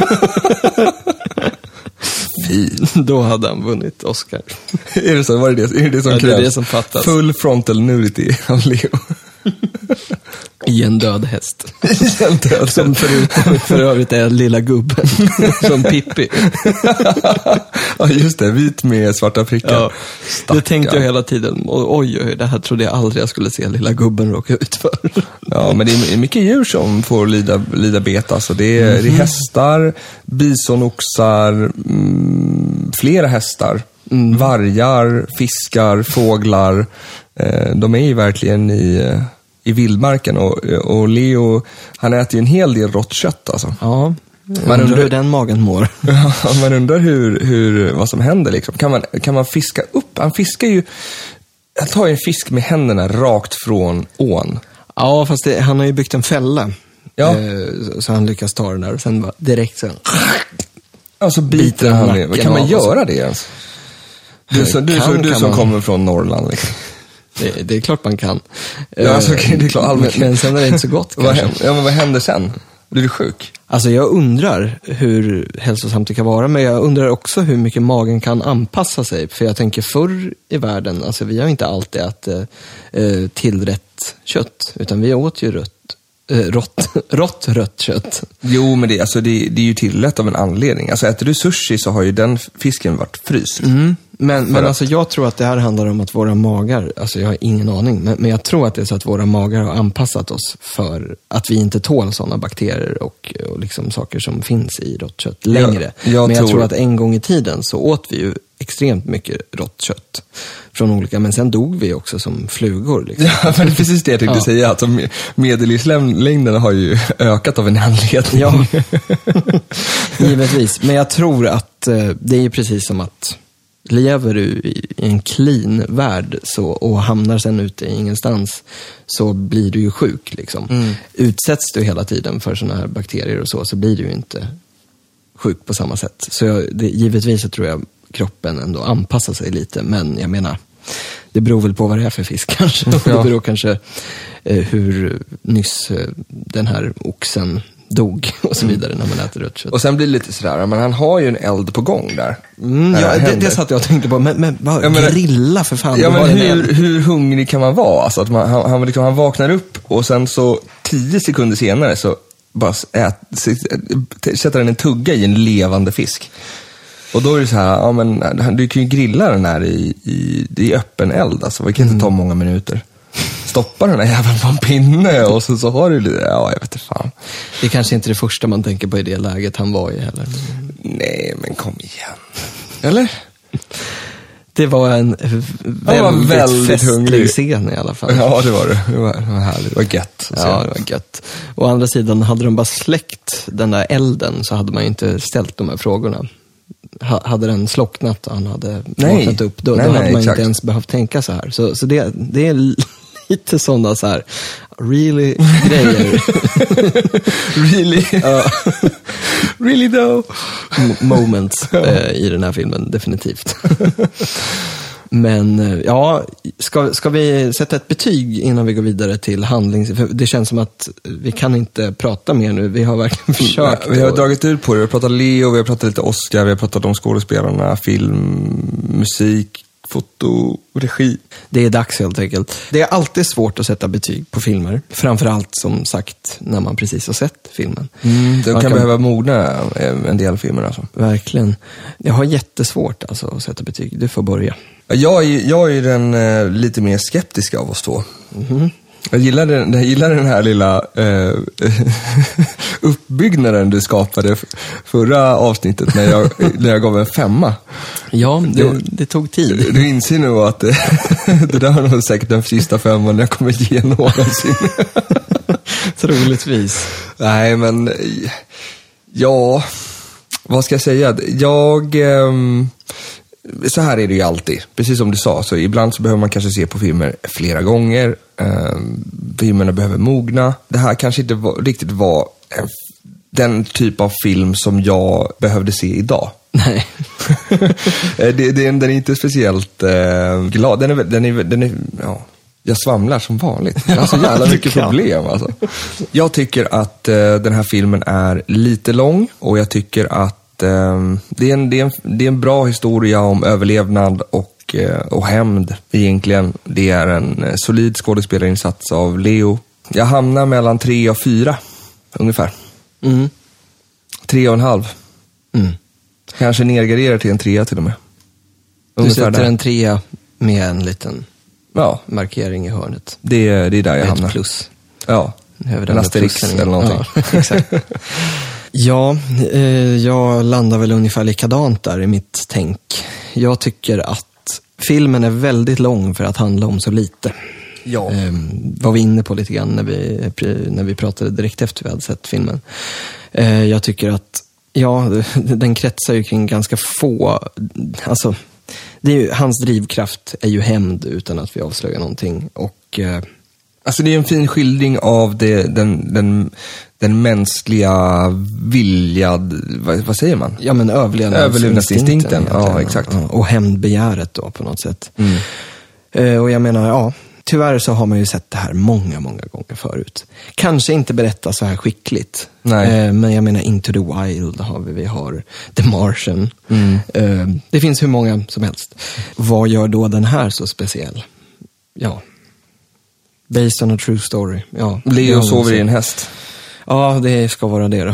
[SPEAKER 1] Fin. Då hade han vunnit Oscar.
[SPEAKER 2] Är det så? Var det det, är det, det som
[SPEAKER 1] ja,
[SPEAKER 2] krävs?
[SPEAKER 1] Det är det som fattas.
[SPEAKER 2] Full frontal nudity av Leo.
[SPEAKER 1] I en död häst.
[SPEAKER 2] I en död
[SPEAKER 1] som för, för övrigt är lilla gubben. Som Pippi.
[SPEAKER 2] Ja, just det. Vit med svarta prickar. Ja,
[SPEAKER 1] det tänkte jag hela tiden. Oj, oj, det här trodde jag aldrig jag skulle se lilla gubben råka ut för.
[SPEAKER 2] Ja, men det är mycket djur som får lida, lida bet. Alltså det, är, mm. det är hästar, bisonoxar, mm, flera hästar. Mm. Vargar, fiskar, fåglar. Eh, de är ju verkligen i... i vildmarken och, och Leo, han äter ju en hel del rått kött alltså.
[SPEAKER 1] Ja, man undrar hur den magen mår.
[SPEAKER 2] Ja, man undrar hur, hur, vad som händer liksom. Kan man, kan man fiska upp? Han fiskar ju, han tar ju en fisk med händerna rakt från ån.
[SPEAKER 1] Ja, fast det, han har ju byggt en fälla.
[SPEAKER 2] Ja.
[SPEAKER 1] Eh, så han lyckas ta den där och sen bara direkt så.
[SPEAKER 2] Alltså biter han med. Kan man göra det ens? Du, så, du, kan, så, du som man... kommer från Norrland liksom.
[SPEAKER 1] Det, det är klart man kan.
[SPEAKER 2] Ja, alltså, det är klart,
[SPEAKER 1] men, men sen är det inte så gott.
[SPEAKER 2] vad, händer, ja, men vad händer sen? Blir du sjuk?
[SPEAKER 1] Alltså jag undrar hur hälsosamt det kan vara, men jag undrar också hur mycket magen kan anpassa sig. För jag tänker förr i världen, alltså vi har inte alltid ätit eh, tillrätt kött, utan vi åt ju rött, eh, rått, rått rött kött.
[SPEAKER 2] Jo, men det, alltså det, det är ju tillrätt av en anledning. Alltså äter du sushi så har ju den fisken varit fryst.
[SPEAKER 1] Mm. Men, men
[SPEAKER 2] att...
[SPEAKER 1] alltså jag tror att det här handlar om att våra magar, alltså jag har ingen aning, men, men jag tror att det är så att våra magar har anpassat oss för att vi inte tål sådana bakterier och, och liksom saker som finns i rått kött längre.
[SPEAKER 2] Jag, jag
[SPEAKER 1] men jag
[SPEAKER 2] tror...
[SPEAKER 1] tror att en gång i tiden så åt vi ju extremt mycket rått kött från olika, men sen dog vi också som flugor. Liksom.
[SPEAKER 2] Ja, men precis det jag tänkte ja. säga. Alltså, medellivslängden har ju ökat av en anledning.
[SPEAKER 1] Ja, givetvis. Men jag tror att eh, det är precis som att lever du i en clean värld så, och hamnar sen ute i ingenstans, så blir du ju sjuk. Liksom. Mm. Utsätts du hela tiden för såna här bakterier och så, så blir du ju inte sjuk på samma sätt. Så jag, det, givetvis så tror jag kroppen ändå anpassar sig lite, men jag menar, det beror väl på vad det är för fisk kanske. Ja. Det beror kanske eh, hur nyss eh, den här oxen dog och så vidare när man äter rött kött.
[SPEAKER 2] Och sen blir det lite sådär, men han har ju en eld på gång där.
[SPEAKER 1] Mm, ja, det, det satt jag och tänkte på, men, men bara, ja, men, grilla för fan.
[SPEAKER 2] Ja, men hur, hur hungrig kan man vara? Alltså att man, han, han, liksom, han vaknar upp och sen så tio sekunder senare så bara ät, sätter han en tugga i en levande fisk. Och då är det så här, ja men du kan ju grilla den här i, i, i öppen eld, alltså det kan inte ta många minuter. Stoppa den här jäveln på en pinne och så, så har du lite, ja jag vet inte fan.
[SPEAKER 1] Det är kanske inte det första man tänker på i det läget han var i heller.
[SPEAKER 2] Nej, men kom igen. Eller?
[SPEAKER 1] Det var en väldigt, var väldigt festlig hungrig scen i alla fall.
[SPEAKER 2] Ja, det var det. Det var, det var härligt. Det var gött.
[SPEAKER 1] Ja, det var gött. Å andra sidan, hade de bara släckt den där elden så hade man ju inte ställt de här frågorna. Hade den slocknat och han hade vaknat upp, då,
[SPEAKER 2] nej,
[SPEAKER 1] då hade
[SPEAKER 2] nej,
[SPEAKER 1] man
[SPEAKER 2] exakt.
[SPEAKER 1] inte ens behövt tänka så här. Så, så det, det är lite sådana så här really grejer.
[SPEAKER 2] really? really though?
[SPEAKER 1] Moments eh, i den här filmen, definitivt. Men ja, ska, ska vi sätta ett betyg innan vi går vidare till handling? För det känns som att vi kan inte prata mer nu. Vi har verkligen försökt.
[SPEAKER 2] Ja, vi har dragit ut på det. Vi har pratat Leo, vi har pratat lite Oscar, vi har pratat om skådespelarna, film, musik, foto, regi.
[SPEAKER 1] Det är dags helt enkelt. Det är alltid svårt att sätta betyg på filmer. Framförallt som sagt när man precis har sett filmen.
[SPEAKER 2] Mm, det kan, kan behöva mogna en del filmer alltså.
[SPEAKER 1] Verkligen. Jag har jättesvårt alltså att sätta betyg. Du får börja.
[SPEAKER 2] Jag är, jag är den eh, lite mer skeptiska av oss två. Mm-hmm. Jag gillar den, jag gillar den här lilla eh, uppbyggnaden du skapade förra avsnittet när jag, när jag gav en femma.
[SPEAKER 1] Ja, det, det, det tog tid.
[SPEAKER 2] Du, du inser nu att det, det där var nog säkert den sista femman jag kommer ge någonsin.
[SPEAKER 1] Troligtvis.
[SPEAKER 2] Nej, men ja, vad ska jag säga? Jag... Eh, Så här är det ju alltid. Precis som du sa, så ibland så behöver man kanske se på filmer flera gånger. Eh, filmerna behöver mogna. Det här kanske inte var, riktigt var en, den typ av film som jag behövde se idag.
[SPEAKER 1] Nej.
[SPEAKER 2] det, det, den är inte speciellt eh, glad. Den är, den är, den är, ja, jag svamlar som vanligt. Jag har så jävla mycket problem alltså. Jag tycker att eh, den här filmen är lite lång. Och jag tycker att Det är, en, det, är en, det är en bra historia om överlevnad och, och hämnd egentligen. Det är en solid skådespelarinsats av Leo. Jag hamnar mellan tre och fyra ungefär. Mm. Tre och en halv. Mm. Kanske nedgraderar till en trea till och med.
[SPEAKER 1] Du sätter där. En trea med en liten ja. markering i hörnet.
[SPEAKER 2] Det, det är där jag
[SPEAKER 1] ett
[SPEAKER 2] hamnar.
[SPEAKER 1] Plus.
[SPEAKER 2] Ja, en asterix eller någonting.
[SPEAKER 1] Ja, exakt. Ja, eh, jag landar väl ungefär likadant där i mitt tänk. Jag tycker att filmen är väldigt lång för att handla om så lite.
[SPEAKER 2] Ja.
[SPEAKER 1] Eh, var vi inne på lite grann när vi, när vi pratade direkt efter vi hade sett filmen. Eh, jag tycker att, ja, den kretsar ju kring ganska få, alltså, det är ju, hans drivkraft är ju hämnd utan att vi avslöjar någonting. Och... Eh,
[SPEAKER 2] Alltså det är en fin skildring av det, den, den, den mänskliga viljad, vad, vad säger man?
[SPEAKER 1] Ja, men överlevnadsinstinkten.
[SPEAKER 2] Ja, exakt.
[SPEAKER 1] Ja, och hämndbegäret då på något sätt. Mm. Eh, och jag menar, ja, tyvärr så har man ju sett det här många, många gånger förut. Kanske inte berätta så här skickligt.
[SPEAKER 2] Nej.
[SPEAKER 1] Eh, men jag menar Into the Wild har vi, vi har The Martian. Mm. Eh, det finns hur många som helst. Vad gör då den här så speciell? Ja. Based on a true story. Ja,
[SPEAKER 2] Leo sover i en häst.
[SPEAKER 1] Ja, det ska vara det då.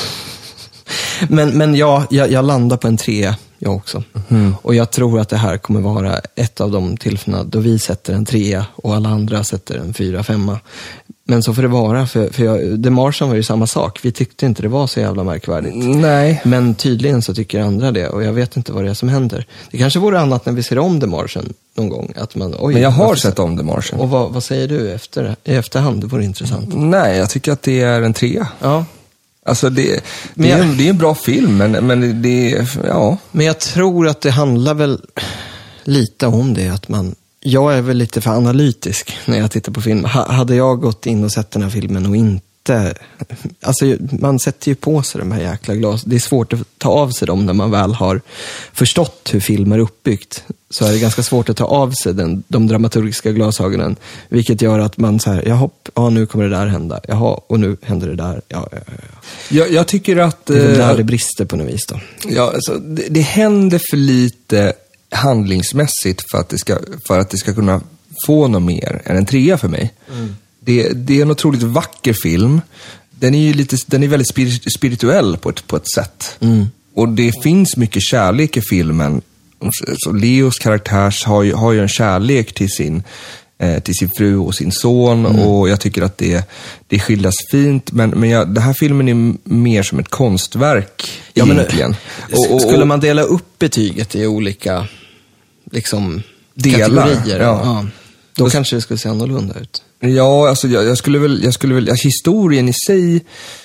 [SPEAKER 1] men men ja, jag, jag landar på en trea, jag också. Mm. Och jag tror att det här kommer vara ett av de tillfällena då vi sätter en trea och alla andra sätter en fyra, femma. Men så får det vara, för, för jag, The Martian var ju samma sak. Vi tyckte inte det var så jävla märkvärdigt.
[SPEAKER 2] Nej.
[SPEAKER 1] Men tydligen så tycker andra det, och jag vet inte vad det är som händer. Det kanske vore annat när vi ser om The Martian någon gång. Att man, oj,
[SPEAKER 2] men jag har sett om The Martian.
[SPEAKER 1] Och vad, vad säger du efter, i efterhand? Det vore intressant.
[SPEAKER 2] Nej, jag tycker att det är en trea.
[SPEAKER 1] Ja.
[SPEAKER 2] Alltså det, det,
[SPEAKER 1] Men jag,
[SPEAKER 2] är, en, det är en bra film, men, men det, ja.
[SPEAKER 1] Men jag tror att det handlar väl lite om det, att man... Jag är väl lite för analytisk när jag tittar på film. H- hade jag gått in och sett den här filmen och inte... Alltså, man sätter ju på sig de här jäkla glas. Det är svårt att ta av sig dem när man väl har förstått hur film är uppbyggt. Så är det ganska svårt att ta av sig den, de dramaturgiska glasögonen. Vilket gör att man så här, jaha, ja, nu kommer det där hända. Jaha, och nu händer det där. Ja, ja, ja.
[SPEAKER 2] Jag, jag tycker att...
[SPEAKER 1] Det är väl där det brister på något vis då.
[SPEAKER 2] Ja, alltså, det, det händer för lite handlingsmässigt för att det ska, för att det ska kunna få något mer än en trea för mig. Mm. Det, det är en otroligt vacker film. Den är ju lite, den är väldigt spirit, spirituell på ett, på ett sätt. Mm. Och det finns mycket kärlek i filmen. Så Leos karaktär har ju, har ju en kärlek till sin, eh, till sin fru och sin son. Mm. Och jag tycker att det, det skildras fint. Men, men jag, den här filmen är mer som ett konstverk ja, egentligen.
[SPEAKER 1] Men, och, och, skulle man dela upp betyget i olika liksom, delar, kategorier? Ja. Ja, då och, kanske det skulle se annorlunda ut.
[SPEAKER 2] Ja, alltså jag, jag skulle väl, jag skulle väl, alltså, historien i sig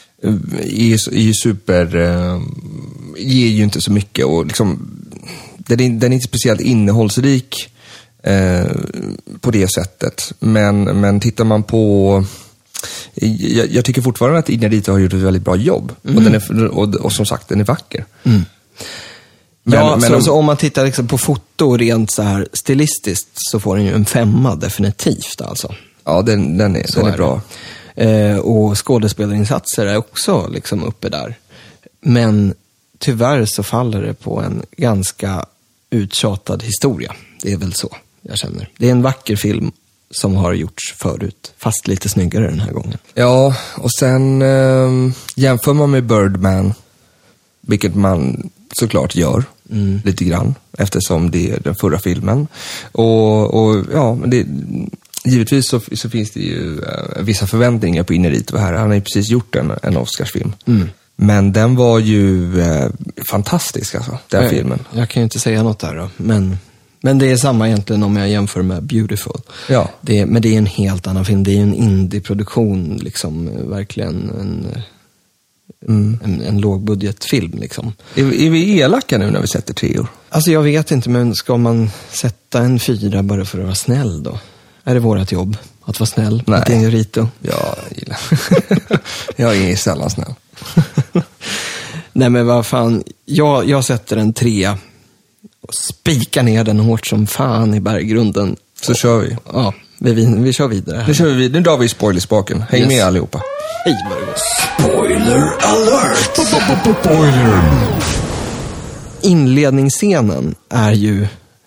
[SPEAKER 2] är, är ju super, äh, ger ju inte så mycket och liksom, den är, den är inte speciellt innehållsrik äh, på det sättet. Men, men tittar man på, jag, jag tycker fortfarande att Iñárritu har gjort ett väldigt bra jobb. Mm. Och, den är, och, och som sagt, den är vacker. Mm. Men,
[SPEAKER 1] ja,
[SPEAKER 2] men
[SPEAKER 1] så,
[SPEAKER 2] om...
[SPEAKER 1] så om man tittar liksom på foto rent så här stilistiskt så får den ju en femma definitivt alltså.
[SPEAKER 2] Ja, den, den är, den är, är bra.
[SPEAKER 1] Eh, och skådespelarinsatser är också liksom uppe där. Men tyvärr så faller det på en ganska uttjatad historia. Det är väl så jag känner. Det är en vacker film som har gjorts förut, fast lite snyggare den här gången.
[SPEAKER 2] Ja, och sen eh, jämför man med Birdman, vilket man såklart gör mm. lite grann, eftersom det är den förra filmen. Och, och ja, det, givetvis så, så finns det ju uh, vissa förväntningar på Iñárritu här. Han har ju precis gjort en, en Oscarsfilm. Mm. Men den var ju uh, fantastisk alltså, den jag, filmen.
[SPEAKER 1] Jag kan ju inte säga något där då, men... Men det är samma egentligen om jag jämför med Beautiful.
[SPEAKER 2] Ja.
[SPEAKER 1] Det är, men det är en helt annan film. Det är en indie-produktion, liksom, verkligen en... Mm. En, en lågbudgetfilm liksom.
[SPEAKER 2] Är, är vi elaka nu när vi sätter treor?
[SPEAKER 1] Alltså jag vet inte, men ska man sätta en fyra bara för att vara snäll då? Är det vårat jobb att vara snäll?
[SPEAKER 2] Nej.
[SPEAKER 1] Att Iñárritu?
[SPEAKER 2] Ja, jag gillar. Jag är sällan snäll.
[SPEAKER 1] Nej men vad fan, jag, jag sätter en trea och spikar ner den hårt som fan i berggrunden.
[SPEAKER 2] Så och, kör vi.
[SPEAKER 1] Ja, vi, vi, vi kör vidare här.
[SPEAKER 2] Nu kör vi vidare. Nu drar vi i spoilerspaken. Häng yes. med allihopa.
[SPEAKER 1] Hej vad det går.
[SPEAKER 3] Spoiler alert! Spoiler!
[SPEAKER 1] Inledningsscenen är ju...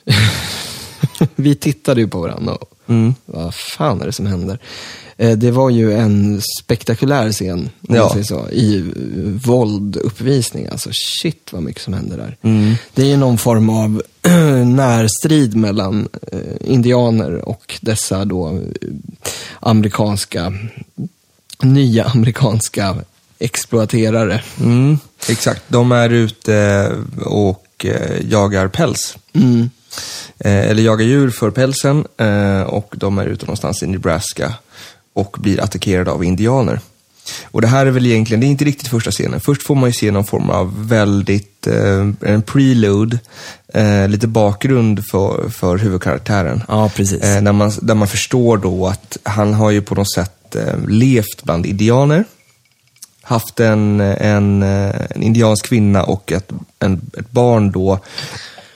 [SPEAKER 1] Vi tittade ju på varandra och mm. vad fan är det som händer? Det var ju en spektakulär scen, om ja. man säger så, i vålduppvisning. Alltså shit vad mycket som händer där. Mm. Det är ju någon form av närstrid mellan indianer och dessa då amerikanska, nya amerikanska exploaterare.
[SPEAKER 2] Mm. Exakt, de är ute och jagar päls. Mm. Eller jagar djur för pälsen, och de är ute någonstans i Nebraska och blir attackerade av indianer. Och det här är väl egentligen, det är inte riktigt första scenen. Först får man ju se någon form av väldigt, eh, en prelude, eh, lite bakgrund för, för huvudkaraktären.
[SPEAKER 1] Ja, precis.
[SPEAKER 2] Eh, där, man, där man förstår då att han har ju på något sätt eh, levt bland indianer. Haft en, en, en indiansk kvinna och ett, en, ett barn då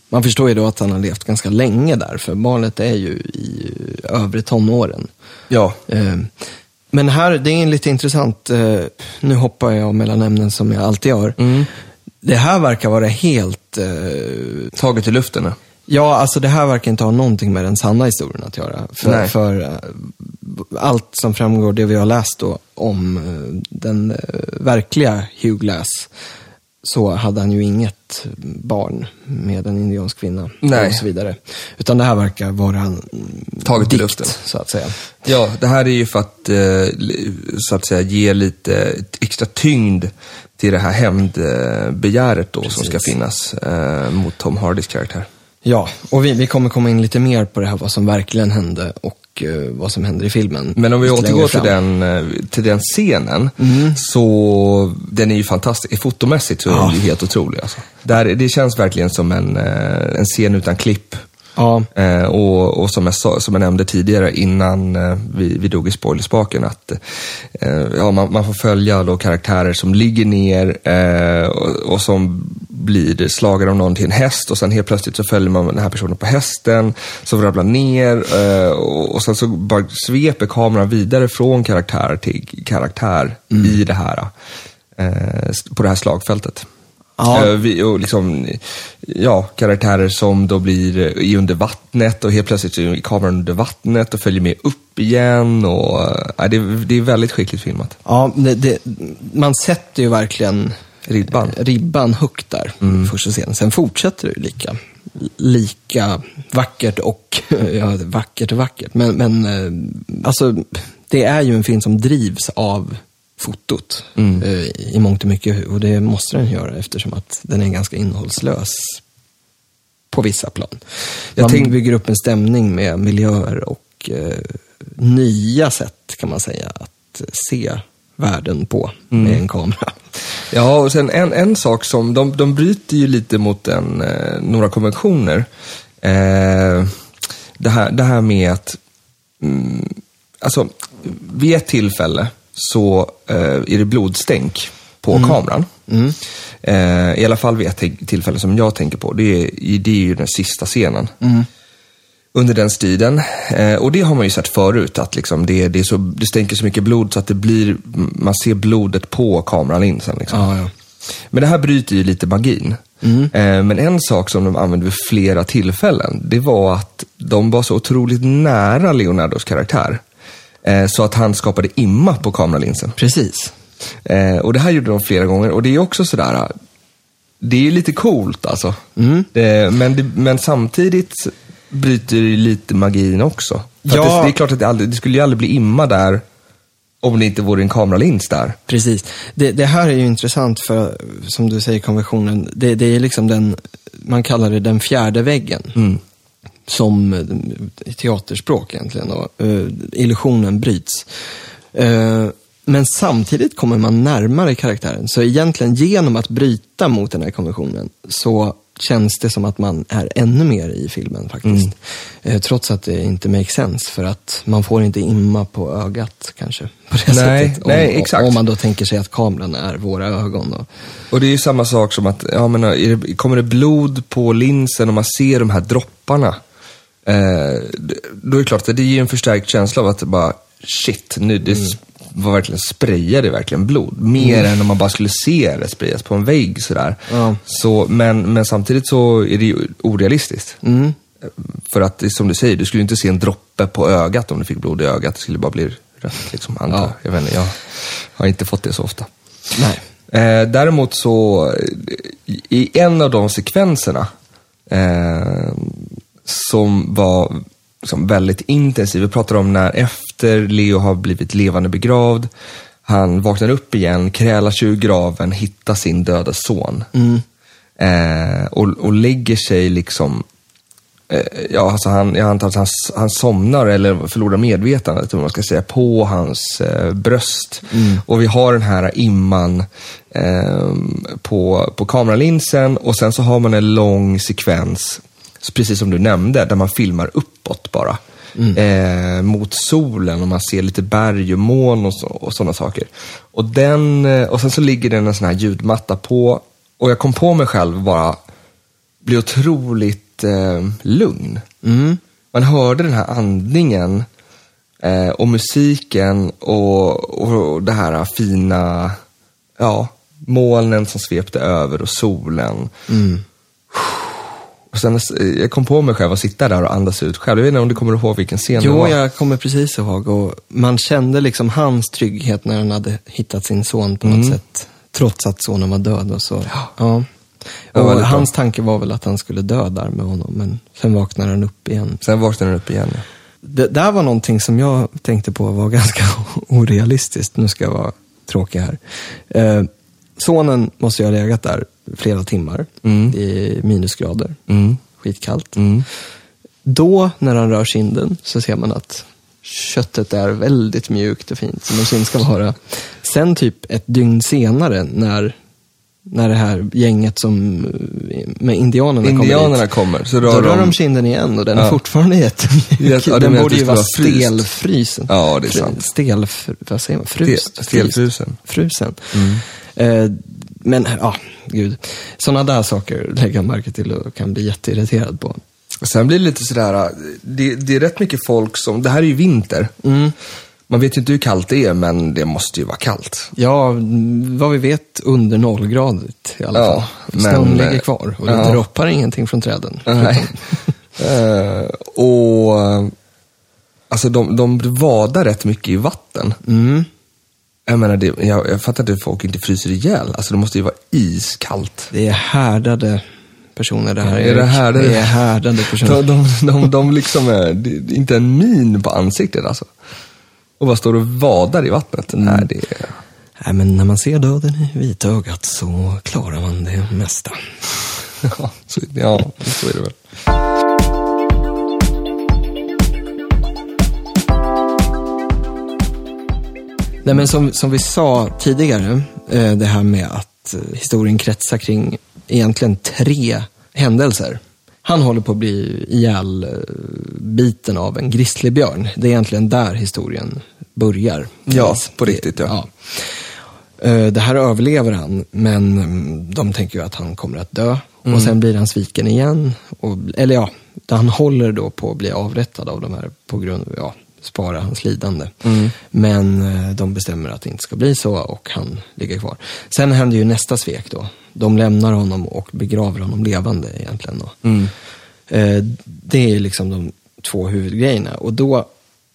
[SPEAKER 1] Man förstår ju då att han har levt ganska länge där, för barnet är ju i övre tonåren.
[SPEAKER 2] Ja.
[SPEAKER 1] Eh, men här, det är lite intressant, eh, nu hoppar jag mellan ämnen som jag alltid gör.
[SPEAKER 2] Mm.
[SPEAKER 1] Det här verkar vara helt... Eh,
[SPEAKER 2] Taget i luften.
[SPEAKER 1] Ja, alltså det här verkar inte ha någonting med den sanna historien att göra. För,
[SPEAKER 2] Nej.
[SPEAKER 1] för uh, allt som framgår, det vi har läst då om uh, den uh, verkliga Hugh Glass, så hade han ju inget barn med en indiansk kvinna.
[SPEAKER 2] Nej.
[SPEAKER 1] Och så vidare. Utan det här verkar vara en
[SPEAKER 2] Taget i
[SPEAKER 1] dikt,
[SPEAKER 2] luften.
[SPEAKER 1] så att säga.
[SPEAKER 2] Ja, det här är ju för att, eh, så att säga, ge lite extra tyngd till det här hämndbegäret då. Precis. Som ska finnas eh, mot Tom Hardys karaktär.
[SPEAKER 1] Ja, och vi, vi kommer komma in lite mer på det här, vad som verkligen hände och uh, vad som händer i filmen.
[SPEAKER 2] Men om vi återgår till den, till den scenen, mm. så den är ju fantastisk. Fotomässigt så är den ju helt otrolig. Alltså. Där, det känns verkligen som en, en scen utan klipp.
[SPEAKER 1] Ja.
[SPEAKER 2] Eh, och och som, jag sa, som jag nämnde tidigare innan eh, vi, vi dog i spoilerspaken, att eh, ja, man, man får följa då karaktärer som ligger ner eh, och, och som blir slagade av någon till en häst, och sen helt plötsligt så följer man den här personen på hästen som ramlar ner eh, och, och sen så bara sveper kameran vidare från karaktär till karaktär mm. i det här eh, på det här slagfältet. Ja. Vi, och liksom, ja, karaktärer som då blir i under vattnet, och helt plötsligt är kameran under vattnet och följer med upp igen, och ja, det, det är väldigt skickligt filmat.
[SPEAKER 1] Ja, det, det, man sätter ju verkligen
[SPEAKER 2] ribban,
[SPEAKER 1] ribban högt där mm. första scenen. Sen fortsätter det ju lika lika vackert och ja, vackert och vackert, men, men alltså det är ju en film som drivs av fotot mm. eh, i mångt och mycket, och det måste den göra eftersom att den är ganska innehållslös på vissa plan. Jag Man tänk... bygger upp en stämning med miljöer och eh, nya sätt, kan man säga, att se världen på mm. med en kamera.
[SPEAKER 2] Ja, och sen en, en sak som, de, de bryter ju lite mot en, eh, några konventioner. Eh, det, här, det här med att mm, alltså, vid ett tillfälle så eh, är det blodstänk på mm. kameran. Mm. Eh, I alla fall vid ett tillfälle som jag tänker på. Det är, det är ju den sista scenen. Mm. Under den striden. Eh, och det har man ju sett förut. Att liksom det, det, är så, det stänker så mycket blod så att det blir, man ser blodet på kameran in sen. Liksom.
[SPEAKER 1] Ah, ja.
[SPEAKER 2] Men det här bryter ju lite magin. Mm. Eh, men en sak som de använde vid flera tillfällen, det var att de var så otroligt nära Leonardos karaktär. Så att han skapade imma på kameralinsen.
[SPEAKER 1] Precis.
[SPEAKER 2] Eh, och det här gjorde de flera gånger. Och det är också sådär, det är lite coolt alltså. Mm. Det, men, det, men samtidigt bryter det lite magin också. För ja. det, det är klart att det, aldrig, det skulle ju aldrig bli imma där om det inte vore en kameralins där. Precis.
[SPEAKER 1] Det, det här är ju intressant för, som du säger, konventionen. Det, det är liksom den, man kallar det den fjärde väggen. Mm. Som i teaterspråk egentligen då, uh, illusionen bryts. Uh, men samtidigt kommer man närmare karaktären. Så egentligen genom att bryta mot den här konventionen så känns det som att man är ännu mer i filmen faktiskt. Mm. Uh, trots att det inte makes sense, för att man får inte imma på ögat kanske. På det
[SPEAKER 2] nej,
[SPEAKER 1] sättet.
[SPEAKER 2] Nej,
[SPEAKER 1] om,
[SPEAKER 2] exakt.
[SPEAKER 1] Om man då tänker sig att kameran är våra ögon. Då.
[SPEAKER 2] Och det är ju samma sak som att, ja men är det, kommer det blod på linsen och man ser de här dropparna. Eh, då är det klart att det ger en förstärkt känsla av att det bara, shit, nu det mm. var verkligen sprayade verkligen blod. Mer mm. än om man bara skulle se det sprayas på en vägg sådär. Ja. Så, men, men samtidigt så är det ju orealistiskt. Mm. För att, som du säger, du skulle inte se en droppe på ögat om du fick blod i ögat. Det skulle bara bli rött liksom, antar ja. jag. Vet inte, jag har inte fått det så ofta.
[SPEAKER 1] Nej.
[SPEAKER 2] Eh, däremot så, i en av de sekvenserna eh, som var liksom väldigt intensiv. Vi pratar om när efter Leo har blivit levande begravd. Han vaknar upp igen, krälar sig ur graven, hittar sin döda son. Mm. Eh, och, och lägger sig liksom... Eh, ja, alltså han, jag antar att han, han somnar eller förlorar medvetandet, om man ska säga, på hans eh, bröst. Mm. Och vi har den här imman eh, på, på kameralinsen. Och sen så har man en lång sekvens, precis som du nämnde, där man filmar uppåt bara. Mm. Eh, mot solen, och man ser lite berg och moln och, så, och sådana saker. Och, den, och sen så ligger den en sån här ljudmatta på, och jag kom på mig själv bara, bli otroligt eh, lugn.
[SPEAKER 1] Mm.
[SPEAKER 2] Man hörde den här andningen eh, och musiken och, och det här fina, ja, molnen som svepte över och solen.
[SPEAKER 1] Mm.
[SPEAKER 2] Och sen, jag kom på mig själv att sitta där och andas ut själv. Jag vet inte om du kommer ihåg vilken scen det
[SPEAKER 1] Jo,
[SPEAKER 2] var.
[SPEAKER 1] jag kommer precis ihåg. Och man kände liksom hans trygghet när han hade hittat sin son på något
[SPEAKER 2] Mm.
[SPEAKER 1] sätt. Trots att sonen var död och så.
[SPEAKER 2] Ja.
[SPEAKER 1] Ja.
[SPEAKER 2] Det var
[SPEAKER 1] Och
[SPEAKER 2] väldigt
[SPEAKER 1] hans tanke var väl att han skulle dö där med honom. Men sen vaknade han upp igen.
[SPEAKER 2] Sen vaknade den upp igen. Ja.
[SPEAKER 1] Det där var någonting som jag tänkte på var ganska orealistiskt. Nu ska jag vara tråkig här. Eh, sonen måste ju ha legat där flera timmar.
[SPEAKER 2] Mm.
[SPEAKER 1] I minusgrader.
[SPEAKER 2] Mm.
[SPEAKER 1] Skitkallt.
[SPEAKER 2] Mm.
[SPEAKER 1] Då, när han rör kinden, så ser man att köttet är väldigt mjukt och fint, som en kind ska vara. Sen typ ett dygn senare, när, när det här gänget som med indianerna,
[SPEAKER 2] Indianerna
[SPEAKER 1] kommer
[SPEAKER 2] kommer, så
[SPEAKER 1] dit,
[SPEAKER 2] rör
[SPEAKER 1] då
[SPEAKER 2] de...
[SPEAKER 1] rör de kinden igen och den
[SPEAKER 2] Ja.
[SPEAKER 1] är fortfarande jättemjuk.
[SPEAKER 2] Ja, du
[SPEAKER 1] Den
[SPEAKER 2] menar
[SPEAKER 1] borde
[SPEAKER 2] att
[SPEAKER 1] ju
[SPEAKER 2] det
[SPEAKER 1] vara
[SPEAKER 2] skulle vara fryst?
[SPEAKER 1] stelfrysen.
[SPEAKER 2] Ja, det är
[SPEAKER 1] Fry-
[SPEAKER 2] sant.
[SPEAKER 1] Stel, vad säger man? Frust?
[SPEAKER 2] Stel- stelfrusen.
[SPEAKER 1] Frusen.
[SPEAKER 2] Mm.
[SPEAKER 1] Eh, men, ja, gud. Sådana där saker lägger jag märke till och kan bli jätteirriterad på.
[SPEAKER 2] Och sen blir det lite sådär, det, det är rätt mycket folk som, det här är ju vinter.
[SPEAKER 1] Mm.
[SPEAKER 2] Man vet ju inte hur kallt det är, men det måste ju vara kallt.
[SPEAKER 1] Ja, vad vi vet under nollgradigt i alla
[SPEAKER 2] Ja,
[SPEAKER 1] fall. Snön
[SPEAKER 2] men,
[SPEAKER 1] ligger kvar och det
[SPEAKER 2] ja.
[SPEAKER 1] droppar ingenting från träden.
[SPEAKER 2] Nej. uh, och alltså de, de vadar rätt mycket i vatten.
[SPEAKER 1] Mm.
[SPEAKER 2] Jag menar, det, jag, jag fattar inte hur folk inte fryser ihjäl. Alltså det måste ju vara iskallt.
[SPEAKER 1] Det är härdade personer det här.
[SPEAKER 2] Är det
[SPEAKER 1] Erik.
[SPEAKER 2] härdade?
[SPEAKER 1] Det är härdade personer.
[SPEAKER 2] De, de, de, de liksom är, det är inte en min på ansiktet alltså. Och bara står och vadar i vattnet.
[SPEAKER 1] Mm.
[SPEAKER 2] Nej, det är...
[SPEAKER 1] Nej, men när man ser döden i vitögat så klarar man det mesta.
[SPEAKER 2] Ja, så, ja, så är det väl.
[SPEAKER 1] Nej, men som, som vi sa tidigare, eh, det här med att eh, historien kretsar kring egentligen tre händelser. Han håller på att bli ihjälbiten av en grizzlybjörn. Det är egentligen där historien börjar.
[SPEAKER 2] Ja, på riktigt, ja.
[SPEAKER 1] ja. Eh, Det här överlever han, men mm, de tänker ju att han kommer att dö.
[SPEAKER 2] Mm.
[SPEAKER 1] Och sen blir han sviken igen. Och, eller ja, han håller då på att bli avrättad av de här på grund av, ja, spara hans lidande.
[SPEAKER 2] Mm.
[SPEAKER 1] Men eh, de bestämmer att det inte ska bli så och han ligger kvar. Sen händer ju nästa svek då. De lämnar honom och begraver honom levande egentligen då.
[SPEAKER 2] Mm.
[SPEAKER 1] Eh, det är liksom de två huvudgrejerna. Och då,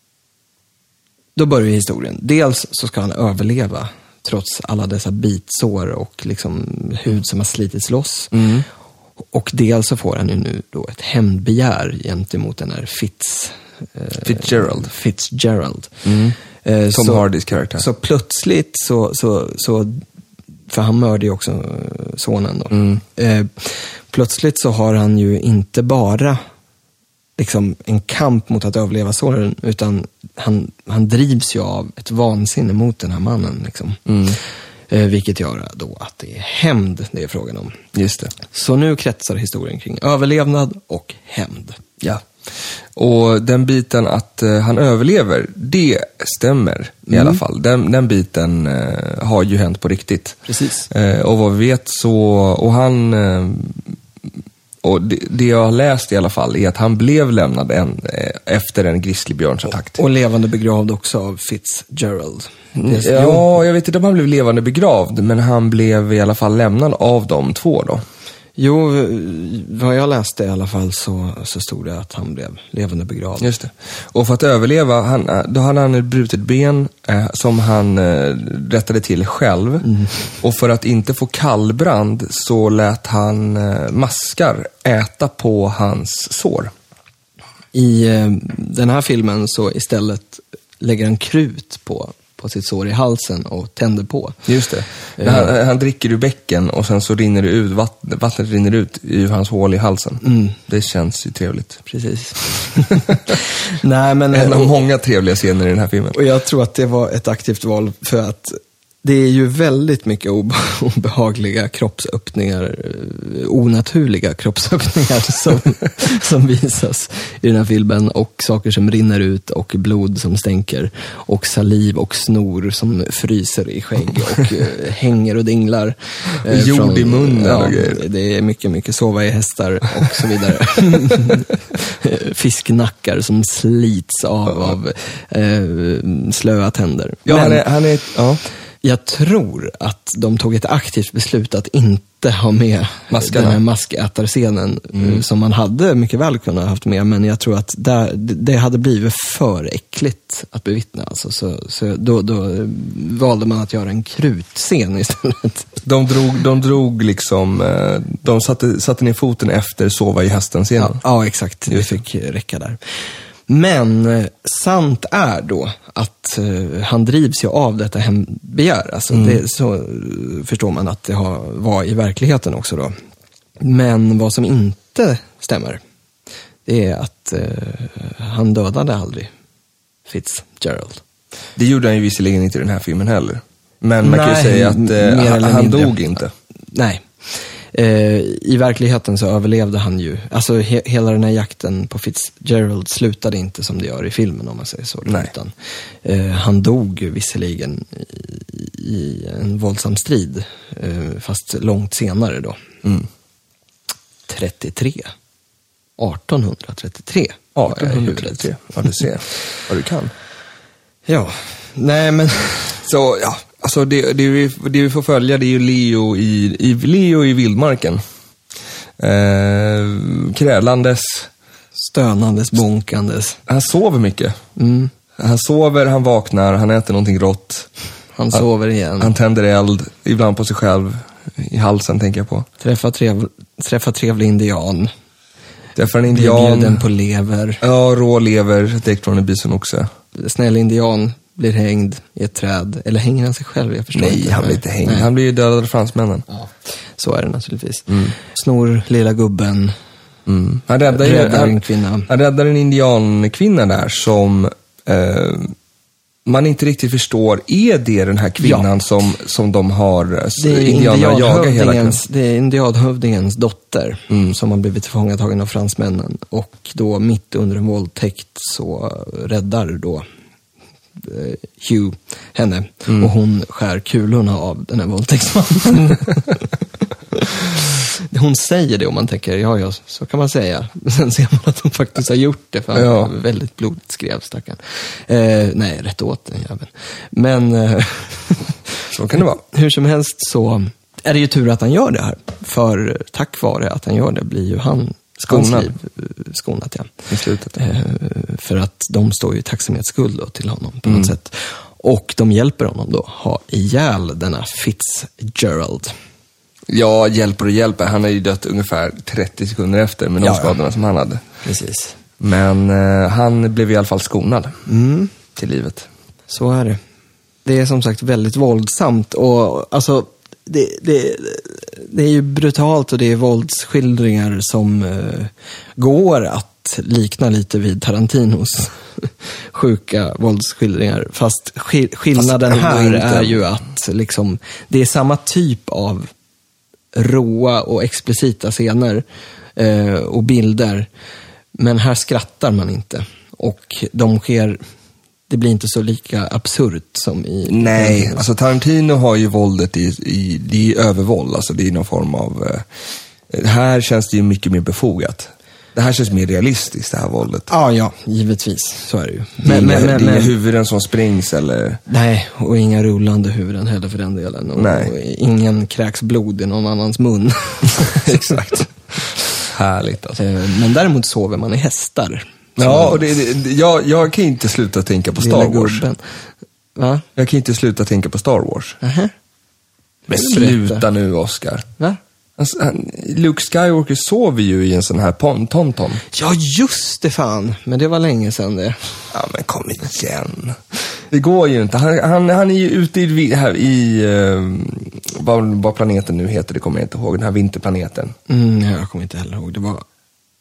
[SPEAKER 1] då börjar historien. Dels så ska han överleva trots alla dessa bitsår och liksom hud som har slitits loss.
[SPEAKER 2] Mm.
[SPEAKER 1] Och dels så får han ju nu då ett hämndbegär gentemot den här Fitz... Eh,
[SPEAKER 2] Fitzgerald.
[SPEAKER 1] Fitzgerald.
[SPEAKER 2] Mm.
[SPEAKER 1] Eh,
[SPEAKER 2] Tom
[SPEAKER 1] så,
[SPEAKER 2] Hardys karaktär.
[SPEAKER 1] Så plötsligt så, så, så för han mördade ju också eh, sonen då.
[SPEAKER 2] Mm.
[SPEAKER 1] Eh, plötsligt så har han ju inte bara liksom en kamp mot att överleva sonen, utan han, han drivs ju av ett vansinne mot den här mannen liksom.
[SPEAKER 2] Mm.
[SPEAKER 1] Eh, vilket gör då att det är hämnd det är frågan om.
[SPEAKER 2] Just det.
[SPEAKER 1] Så nu kretsar historien kring överlevnad och hämnd.
[SPEAKER 2] Ja. Och den biten att uh, han överlever, det stämmer i
[SPEAKER 1] Mm.
[SPEAKER 2] alla fall. Den, den biten uh, har ju hänt på riktigt.
[SPEAKER 1] Precis.
[SPEAKER 2] Uh, och vad vi vet så, och han, uh, och det, det jag har läst i alla fall är att han blev lämnad en, uh, efter en grizzlybjörnsattack.
[SPEAKER 1] Och levande begravd också av Fitzgerald. Det är-
[SPEAKER 2] Ja, jag vet inte om han blev levande begravd, men han blev i alla fall lämnad av de två då.
[SPEAKER 1] Jo, vad jag läste i alla fall så, så stod det att han blev levande begravd.
[SPEAKER 2] Just det. Och för att överleva, han, då hade han ett brutet ben eh, som han eh, rättade till själv.
[SPEAKER 1] Mm.
[SPEAKER 2] Och för att inte få kallbrand så lät han eh, maskar äta på hans sår.
[SPEAKER 1] I eh, den här filmen så istället lägger han krut på, på sitt sår i halsen och tänder på.
[SPEAKER 2] Just det. Men han, han dricker ur bäcken och sen så rinner det ut, vatten, vattnet rinner ut ur hans hål i halsen.
[SPEAKER 1] Mm.
[SPEAKER 2] Det känns ju trevligt.
[SPEAKER 1] Precis. Nej, men...
[SPEAKER 2] En av många trevliga scener i den här filmen.
[SPEAKER 1] Och jag tror att det var ett aktivt val för att Det är ju väldigt mycket obe- obehagliga kroppsöppningar, onaturliga kroppsöppningar som, som visas i den här filmen, och saker som rinner ut och blod som stänker och saliv och snor som fryser i skägg och eh, hänger och dinglar. Eh,
[SPEAKER 2] Jord
[SPEAKER 1] från,
[SPEAKER 2] i munnen
[SPEAKER 1] ja,
[SPEAKER 2] och grejer.
[SPEAKER 1] det är mycket, mycket sova i hästar och så vidare. Fisknackar som slits av, av eh, slöa tänder.
[SPEAKER 2] Ja,
[SPEAKER 1] Men,
[SPEAKER 2] han är, han är, ja.
[SPEAKER 1] jag tror att de tog ett aktivt beslut att inte ha med
[SPEAKER 2] Maskarna.
[SPEAKER 1] den här maskätarscenen mm. som man hade mycket väl kunnat haft med, men jag tror att där, det hade blivit för äckligt att bevittna. Alltså, så så då, då valde man att göra en krutscen istället.
[SPEAKER 2] De drog, de drog liksom, eh, de satte, satte ner foten efter sova i hästen-scenen.
[SPEAKER 1] Ja, ja, exakt. Det fick räcka där. Men eh, sant är då att eh, han drivs ju av detta hembegär. Alltså,
[SPEAKER 2] Mm.
[SPEAKER 1] det, så eh, förstår man att det har, var i verkligheten också då. Men vad som inte stämmer, det är att eh, han dödade aldrig Fitzgerald.
[SPEAKER 2] Det gjorde han ju visserligen inte i den här filmen heller. Men man kan ju
[SPEAKER 1] Nej,
[SPEAKER 2] säga att
[SPEAKER 1] mer
[SPEAKER 2] eh,
[SPEAKER 1] eller
[SPEAKER 2] han
[SPEAKER 1] mindre.
[SPEAKER 2] dog inte.
[SPEAKER 1] Nej. Eh, I verkligheten så överlevde han ju. Alltså he- hela den här jakten på Fitzgerald slutade inte som det gör i filmen, om man säger så.
[SPEAKER 2] Nej.
[SPEAKER 1] Utan, eh, han dog visserligen i, i en våldsam strid, eh, fast långt senare då.
[SPEAKER 2] Mm.
[SPEAKER 1] trettiotre. artonhundratrettiotre. har jag i huvudet.
[SPEAKER 2] artonhundratrettiotre. Ja, du ser vad du kan.
[SPEAKER 1] Ja, nej men...
[SPEAKER 2] Så ja, alltså det, det, vi, det vi får följa, det är ju Leo i, i, Leo i vildmarken. Eh, krälandes.
[SPEAKER 1] Stönandes, bonkandes.
[SPEAKER 2] Han sover mycket.
[SPEAKER 1] Mm.
[SPEAKER 2] Han sover, han vaknar, han äter någonting rått.
[SPEAKER 1] Han sover igen.
[SPEAKER 2] Han tänder eld, ibland på sig själv. I halsen tänker jag på.
[SPEAKER 1] Träffar, trev, träffar trevlig indian.
[SPEAKER 2] Träffar en
[SPEAKER 1] Blir bjuden
[SPEAKER 2] indian.
[SPEAKER 1] på lever.
[SPEAKER 2] Ja, rå lever, direkt från en bisonoxe.
[SPEAKER 1] Snäll indian blir hängd i ett träd. Eller hänger han sig själv? Jag förstår
[SPEAKER 2] Nej,
[SPEAKER 1] inte.
[SPEAKER 2] han blir inte hängd.
[SPEAKER 1] Nej.
[SPEAKER 2] Han blir ju dödad av fransmännen.
[SPEAKER 1] Ja, så är det naturligtvis.
[SPEAKER 2] Mm.
[SPEAKER 1] Snor lilla gubben.
[SPEAKER 2] Mm. Han räddar, ju,
[SPEAKER 1] Räddar en
[SPEAKER 2] han,
[SPEAKER 1] kvinna.
[SPEAKER 2] han räddar en indiankvinna där som eh, man inte riktigt förstår. Är det den här kvinnan
[SPEAKER 1] Ja.
[SPEAKER 2] som, som de har
[SPEAKER 1] Det är,
[SPEAKER 2] indianerna jagar hela tiden?
[SPEAKER 1] indianhövdingens, det är indianhövdingens dotter
[SPEAKER 2] Mm.
[SPEAKER 1] som har blivit tillfångatagen av fransmännen. Och då mitt under en våldtäkt så räddar då eh, Hugh henne.
[SPEAKER 2] Mm.
[SPEAKER 1] Och hon skär kulorna av den här våldtäktsmannen. Hon säger det och man tänker, ja, ja, så kan man säga. Sen ser man att hon faktiskt har gjort det, för han
[SPEAKER 2] Ja.
[SPEAKER 1] var väldigt blodigt skrev, stackarn. Eh, nej, rätt åt den jäveln. Men eh,
[SPEAKER 2] Så kan det vara.
[SPEAKER 1] hur som helst så är det ju tur att han gör det här. För tack vare att han gör det blir ju han
[SPEAKER 2] Skonad.
[SPEAKER 1] hans liv eh, skonat, ja.
[SPEAKER 2] I slutet.
[SPEAKER 1] Eh, för att de står ju i tacksamhetsskuld då till honom på
[SPEAKER 2] Mm.
[SPEAKER 1] något sätt. Och de hjälper honom då ha ihjäl denna Fitzgerald.
[SPEAKER 2] Ja, hjälper och hjälper. Han har ju dött ungefär trettio sekunder efter med de
[SPEAKER 1] Ja, ja.
[SPEAKER 2] skadorna som han hade.
[SPEAKER 1] Precis.
[SPEAKER 2] Men eh, han blev i alla fall skonad
[SPEAKER 1] Mm.
[SPEAKER 2] till livet.
[SPEAKER 1] Så är det. Det är som sagt väldigt våldsamt och alltså det, det, det är ju brutalt och det är våldsskildringar som eh, går att likna lite vid Tarantinos sjuka våldsskildringar. Fast sk- skillnaden
[SPEAKER 2] Fast ändå
[SPEAKER 1] här
[SPEAKER 2] inte.
[SPEAKER 1] är ju att liksom, det är samma typ av råa och explicita scener eh, och bilder. Men här skrattar man inte. Och de sker, det blir inte så lika absurt som i...
[SPEAKER 2] Nej, alltså Tarantino har ju våldet i, i, det är övervåld. Alltså det är någon form av... Eh, här känns det ju mycket mer befogat. Det här känns mer realistiskt, det här våldet.
[SPEAKER 1] Ja, ja, givetvis. Så är det ju.
[SPEAKER 2] Det är, inga, det är inga huvuden som sprängs eller...
[SPEAKER 1] Nej, och inga rullande huvuden heller för den delen. Och,
[SPEAKER 2] Nej.
[SPEAKER 1] och ingen kräks blod i någon annans mun.
[SPEAKER 2] Exakt. Härligt alltså.
[SPEAKER 1] Eh, Men däremot sover man i hästar.
[SPEAKER 2] Ja, och det, det, jag, jag kan inte sluta tänka på Star
[SPEAKER 1] Lilla
[SPEAKER 2] Wars.
[SPEAKER 1] gubben. Va?
[SPEAKER 2] Jag kan inte sluta tänka på Star Wars.
[SPEAKER 1] Nähä?
[SPEAKER 2] Men
[SPEAKER 1] Berätta.
[SPEAKER 2] sluta nu, Oscar.
[SPEAKER 1] Va?
[SPEAKER 2] Alltså, han, Luke Skywalker sover ju i en sån här pon- tonton.
[SPEAKER 1] Ja, just det fan. Men det var länge sedan det.
[SPEAKER 2] Ja, men kom igen. Det går ju inte. Han, han, han är ju ute i, här i uh, vad, vad planeten nu heter, det kommer jag inte ihåg. Den här vinterplaneten.
[SPEAKER 1] Mm, jag kommer inte heller ihåg. Det var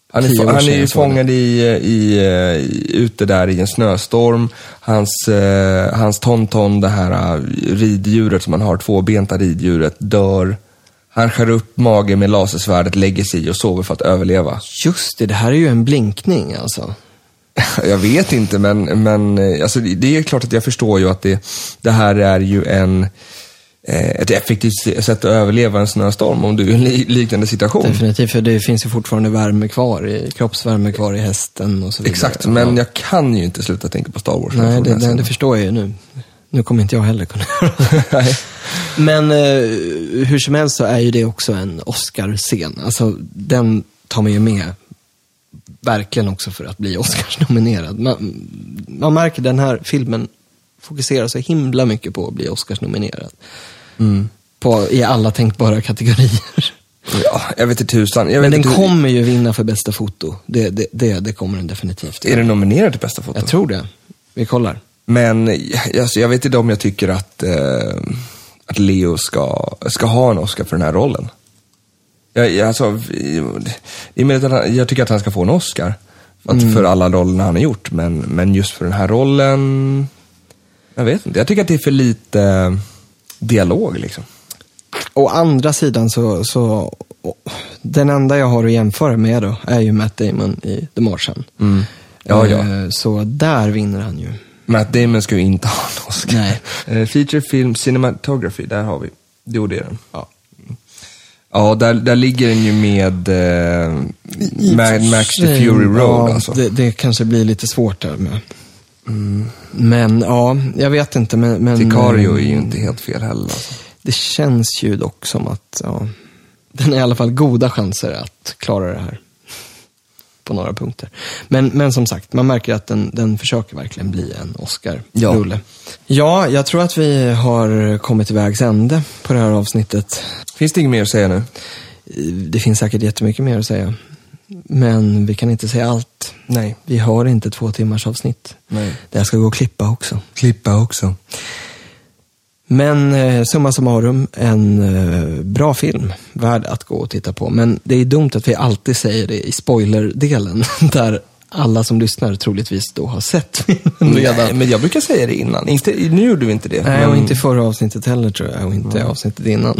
[SPEAKER 2] Han är,
[SPEAKER 1] tio år
[SPEAKER 2] han är
[SPEAKER 1] sedan
[SPEAKER 2] ju
[SPEAKER 1] jag såg
[SPEAKER 2] fångad i, i, i, ute där i en snöstorm. Hans, eh, hans tonton, det här uh, riddjuret som han har, tvåbenta riddjuret, dör. Han skär upp magen med lasersvärdet, lägger sig i och sover för att överleva.
[SPEAKER 1] Just det, det här är ju en blinkning alltså.
[SPEAKER 2] Jag vet inte, men, men alltså, det är klart att jag förstår ju att det, det här är ju en, eh, ett effektivt sätt att överleva en snöstorm om du är i en li- liknande situation.
[SPEAKER 1] Definitivt, för det finns ju fortfarande värme kvar i, kroppsvärme kvar i hästen och så vidare.
[SPEAKER 2] Exakt, men jag kan ju inte sluta tänka på Star Wars.
[SPEAKER 1] Nej, det, det, det förstår jag ju nu. Nu kommer inte jag heller kunna göra det. Men eh, hur som helst så är ju det också en Oscar-scen. Alltså, den tar man ju med verkligen också för att bli Oscars-nominerad. Man, man märker den här filmen fokuserar så himla mycket på att bli Oscars-nominerad. Mm. På, i alla tänkbara kategorier.
[SPEAKER 2] Ja, jag vet inte tusan. Jag
[SPEAKER 1] Men
[SPEAKER 2] vet
[SPEAKER 1] den
[SPEAKER 2] inte
[SPEAKER 1] kommer ju vinna för bästa foto. Det, det, det, det kommer den definitivt.
[SPEAKER 2] Är den nominerad till bästa foto?
[SPEAKER 1] Jag tror det. Vi kollar.
[SPEAKER 2] Men alltså, jag vet inte om jag tycker att, eh, att Leo ska, ska ha en Oscar för den här rollen. Jag, jag, alltså, i, i att jag tycker att han ska få en Oscar för, att, mm. för alla rollerna han har gjort. Men, men just för den här rollen, jag vet inte. Jag tycker att det är för lite eh, dialog liksom.
[SPEAKER 1] Å andra sidan så, så den enda jag har att jämföra med då är ju Matt Damon i The Martian.
[SPEAKER 2] Mm. Ja, ja.
[SPEAKER 1] Så där vinner han ju.
[SPEAKER 2] Matt Damon ska ju inte ha en Oscar.
[SPEAKER 1] Nej.
[SPEAKER 2] Uh, feature film cinematography, där har vi. Jo, det är den.
[SPEAKER 1] Ja.
[SPEAKER 2] Ja, där, där ligger den ju med uh, Mad Max The Fury Road.
[SPEAKER 1] Ja,
[SPEAKER 2] alltså.
[SPEAKER 1] det, det kanske blir lite svårt där med. Mm. Men ja, jag vet inte. Men, men,
[SPEAKER 2] Sicario är ju inte helt fel heller. Alltså.
[SPEAKER 1] Det känns ju dock som att ja, den är i alla fall goda chanser att klara det här. På några punkter. Men, men som sagt, man märker att den, den försöker verkligen bli en Oscar-rulle. Ja. ja, jag tror att vi har kommit till vägs ände på det här avsnittet.
[SPEAKER 2] Finns det inget mer att säga nu?
[SPEAKER 1] Det finns säkert jättemycket mer att säga. Men vi kan inte säga allt.
[SPEAKER 2] Nej.
[SPEAKER 1] Vi har inte två timmars avsnitt.
[SPEAKER 2] Nej.
[SPEAKER 1] Det här ska gå att klippa också.
[SPEAKER 2] Klippa också.
[SPEAKER 1] Men eh, summa summarum, en eh, bra film, värd att gå och titta på. Men det är dumt att vi alltid säger det i spoilerdelen, där alla som lyssnar troligtvis då har sett filmen redan.
[SPEAKER 2] Nej, men jag brukar säga det innan. Inte, nu gjorde vi inte det.
[SPEAKER 1] Nej,
[SPEAKER 2] men...
[SPEAKER 1] och inte förra avsnittet heller tror jag, och inte mm. avsnittet innan.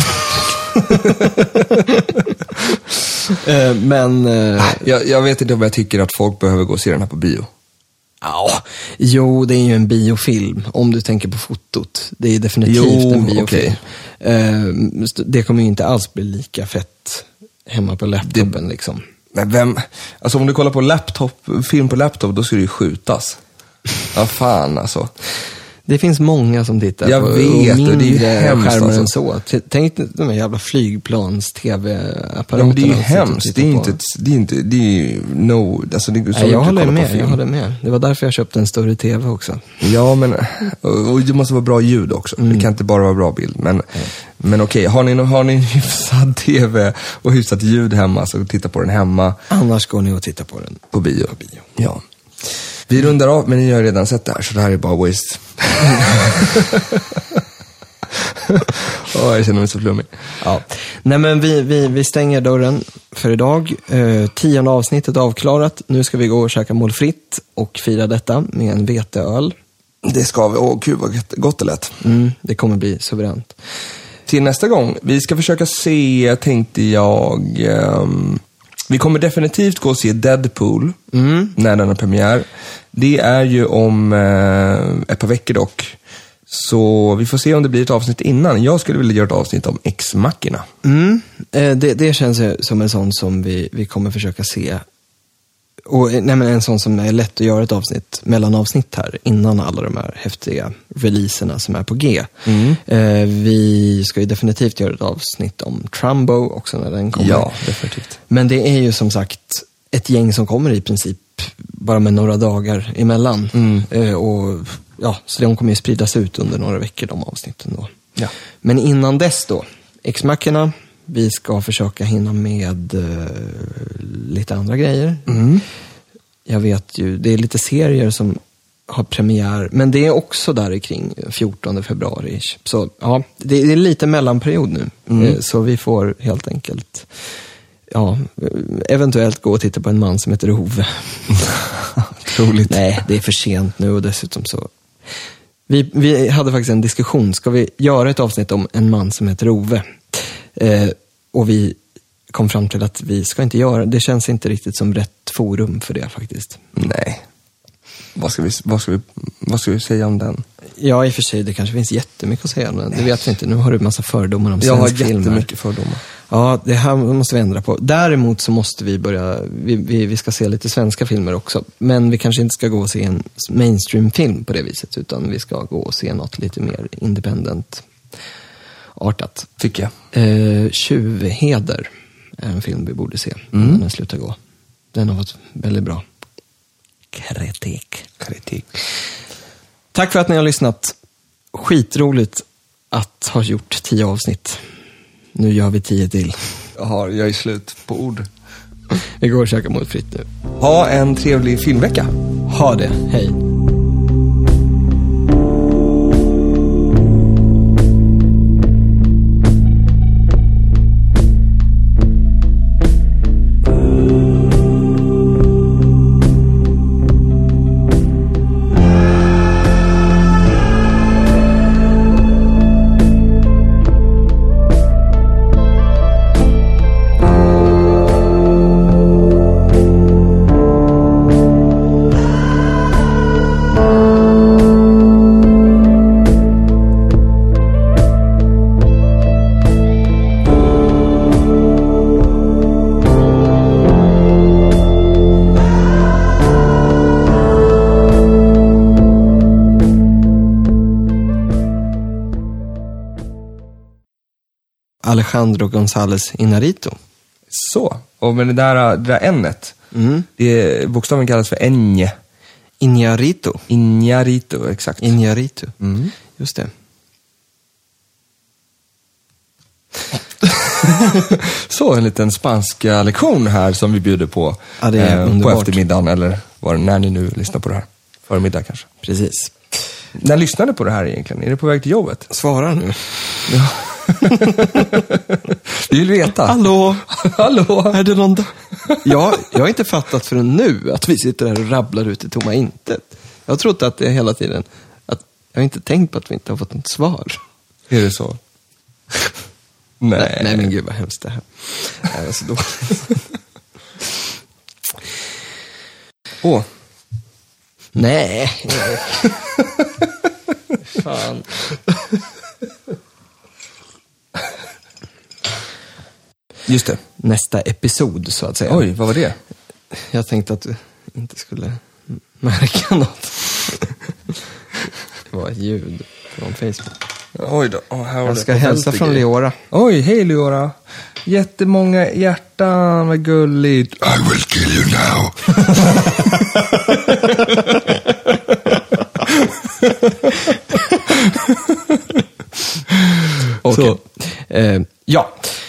[SPEAKER 1] eh, men... Eh...
[SPEAKER 2] Jag, jag vet inte om jag tycker att folk behöver gå och se den här på bio.
[SPEAKER 1] Ja, jo, det är ju en biofilm om du tänker på fotot. Det är definitivt
[SPEAKER 2] jo,
[SPEAKER 1] en biofilm.
[SPEAKER 2] Okay.
[SPEAKER 1] Eh, det kommer ju inte alls bli lika fett hemma på laptopen det, liksom.
[SPEAKER 2] Men vem, alltså om du kollar på laptop, film på laptop, då ska det ju skjutas. Ja, fan alltså.
[SPEAKER 1] Det finns många som tittar
[SPEAKER 2] jag
[SPEAKER 1] på
[SPEAKER 2] vet,
[SPEAKER 1] mindre
[SPEAKER 2] det är ju hemskt,
[SPEAKER 1] skärmar
[SPEAKER 2] alltså.
[SPEAKER 1] än så. Tänk de här jävla flygplans-tv-apparaterna.
[SPEAKER 2] Ja, det är ju hemskt. Det är inte, det är inte, det är ju no, alltså det är så.
[SPEAKER 1] Nej, jag håller med, jag håller med. Det var därför jag köpte en större tv också.
[SPEAKER 2] Ja, men och det måste vara bra ljud också. Mm. Det kan inte bara vara bra bild. Men, mm. men okej, har ni, har ni en hyfsad tv och hyfsat ljud hemma, så titta på den hemma.
[SPEAKER 1] Annars går ni och titta på den
[SPEAKER 2] på bio. På bio. Ja. Vi rundar av, men ni har redan sett det här, så det här är bara waste. Åh, jag känner mig så flummig.
[SPEAKER 1] Ja. Nej, men vi, vi, vi stänger dörren för idag. Eh, tionde avsnittet avklarat. Nu ska vi gå och käka målfritt och fira detta med en veteöl.
[SPEAKER 2] Det ska vi. Åh, gud vad gott det lät.
[SPEAKER 1] Mm, det kommer bli suveränt.
[SPEAKER 2] Till nästa gång, vi ska försöka se, tänkte jag... Um... Vi kommer definitivt gå och se Deadpool mm. när den har premiär. Det är ju om eh, ett par veckor dock. Så vi får se om det blir ett avsnitt innan. Jag skulle vilja göra ett avsnitt om Ex Machina.
[SPEAKER 1] Mm. Eh, det, det känns som en sån som vi, vi kommer försöka se. Och, nej, men en sån som är lätt att göra ett avsnitt, mellanavsnitt här, innan alla de här häftiga releaserna som är på G. Mm. Eh, vi ska ju definitivt göra ett avsnitt om Trumbo också när den kommer.
[SPEAKER 2] Ja, definitivt.
[SPEAKER 1] Men det är ju som sagt ett gäng som kommer i princip bara med några dagar emellan. Mm. Eh, och ja, så de kommer ju spridas ut under några veckor, de avsnitten då.
[SPEAKER 2] Ja.
[SPEAKER 1] Men innan dess då, Ex Machina. Vi ska försöka hinna med uh, lite andra grejer. Mm. Jag vet ju, det är lite serier som har premiär. Men det är också där kring fjortonde februari. Så ja, det är lite mellanperiod nu. Mm. Uh, så vi får helt enkelt ja, eventuellt gå och titta på En man som heter Ove.
[SPEAKER 2] Troligt.
[SPEAKER 1] Nej, det är för sent nu och dessutom så... Vi, vi hade faktiskt en diskussion. Ska vi göra ett avsnitt om En man som heter Ove? Eh, och vi kom fram till att vi ska inte göra det. Känns inte riktigt som rätt forum för det faktiskt.
[SPEAKER 2] Nej. Vad ska vi, vad ska vi, vad ska vi säga om den?
[SPEAKER 1] Ja, i och för sig, det kanske finns jättemycket att säga om den. Det vet vi inte. Nu har du en massa fördomar om
[SPEAKER 2] Jag har
[SPEAKER 1] svensk film.
[SPEAKER 2] jättemycket fördomar.
[SPEAKER 1] Ja, det här måste vi ändra på. Däremot så måste vi börja, vi, vi, vi ska se lite svenska filmer också. Men vi kanske inte ska gå och se en mainstream-film på det viset, utan vi ska gå och se något lite mer independent-artat.
[SPEAKER 2] Tycker jag.
[SPEAKER 1] Eh, Tjuvheder är en film vi borde se mm. när den slutar gå. Den har varit väldigt bra. Kritik.
[SPEAKER 2] Kritik.
[SPEAKER 1] Tack för att ni har lyssnat. Skitroligt att ha gjort tio avsnitt. Nu gör vi tio till.
[SPEAKER 2] Jaha, jag är slut på ord.
[SPEAKER 1] Vi går och käkar mot fritt nu.
[SPEAKER 2] Ha en trevlig filmvecka.
[SPEAKER 1] Ha det, hej. Alejandro González Iñárritu.
[SPEAKER 2] Så, och med det där, det där n-et, mm. det, bokstaven kallas för Eñe.
[SPEAKER 1] Iñárritu.
[SPEAKER 2] Iñárritu, exakt.
[SPEAKER 1] Iñárritu,
[SPEAKER 2] mm.
[SPEAKER 1] just det.
[SPEAKER 2] Så, en liten spanska lektion här som vi bjuder på,
[SPEAKER 1] ja, det är
[SPEAKER 2] eh, på eftermiddagen, eller var, när ni nu lyssnar på det här. Förmiddag kanske.
[SPEAKER 1] Precis.
[SPEAKER 2] När lyssnar ni på det här egentligen? Är det på väg till jobbet?
[SPEAKER 1] Svara nu.
[SPEAKER 2] Ja. Vi vill veta.
[SPEAKER 1] Hallå?
[SPEAKER 2] Hallå?
[SPEAKER 1] Är det någon dag? jag, jag har inte fattat förrän nu att vi sitter här och rabblar ut i tomma intet. Jag har trott att det är hela tiden, att jag har inte tänkt på att vi inte har fått något svar.
[SPEAKER 2] Är det så? Nej.
[SPEAKER 1] nej. Nej, men gud vad hemskt det här. Det var så dåligt.
[SPEAKER 2] Åh.
[SPEAKER 1] Nej. Fan.
[SPEAKER 2] Just det.
[SPEAKER 1] Nästa episod, så att säga.
[SPEAKER 2] Oj, vad var det?
[SPEAKER 1] Jag tänkte att du inte skulle märka något. Det var ett ljud från Facebook.
[SPEAKER 2] Oj då. Oh, här var
[SPEAKER 1] jag ska
[SPEAKER 2] det
[SPEAKER 1] hälsa från Leora.
[SPEAKER 2] Oj, hej Leora. Jättemånga hjärtan, vad gulligt. I will kill you now.
[SPEAKER 1] Okej. Okay. Eh, ja.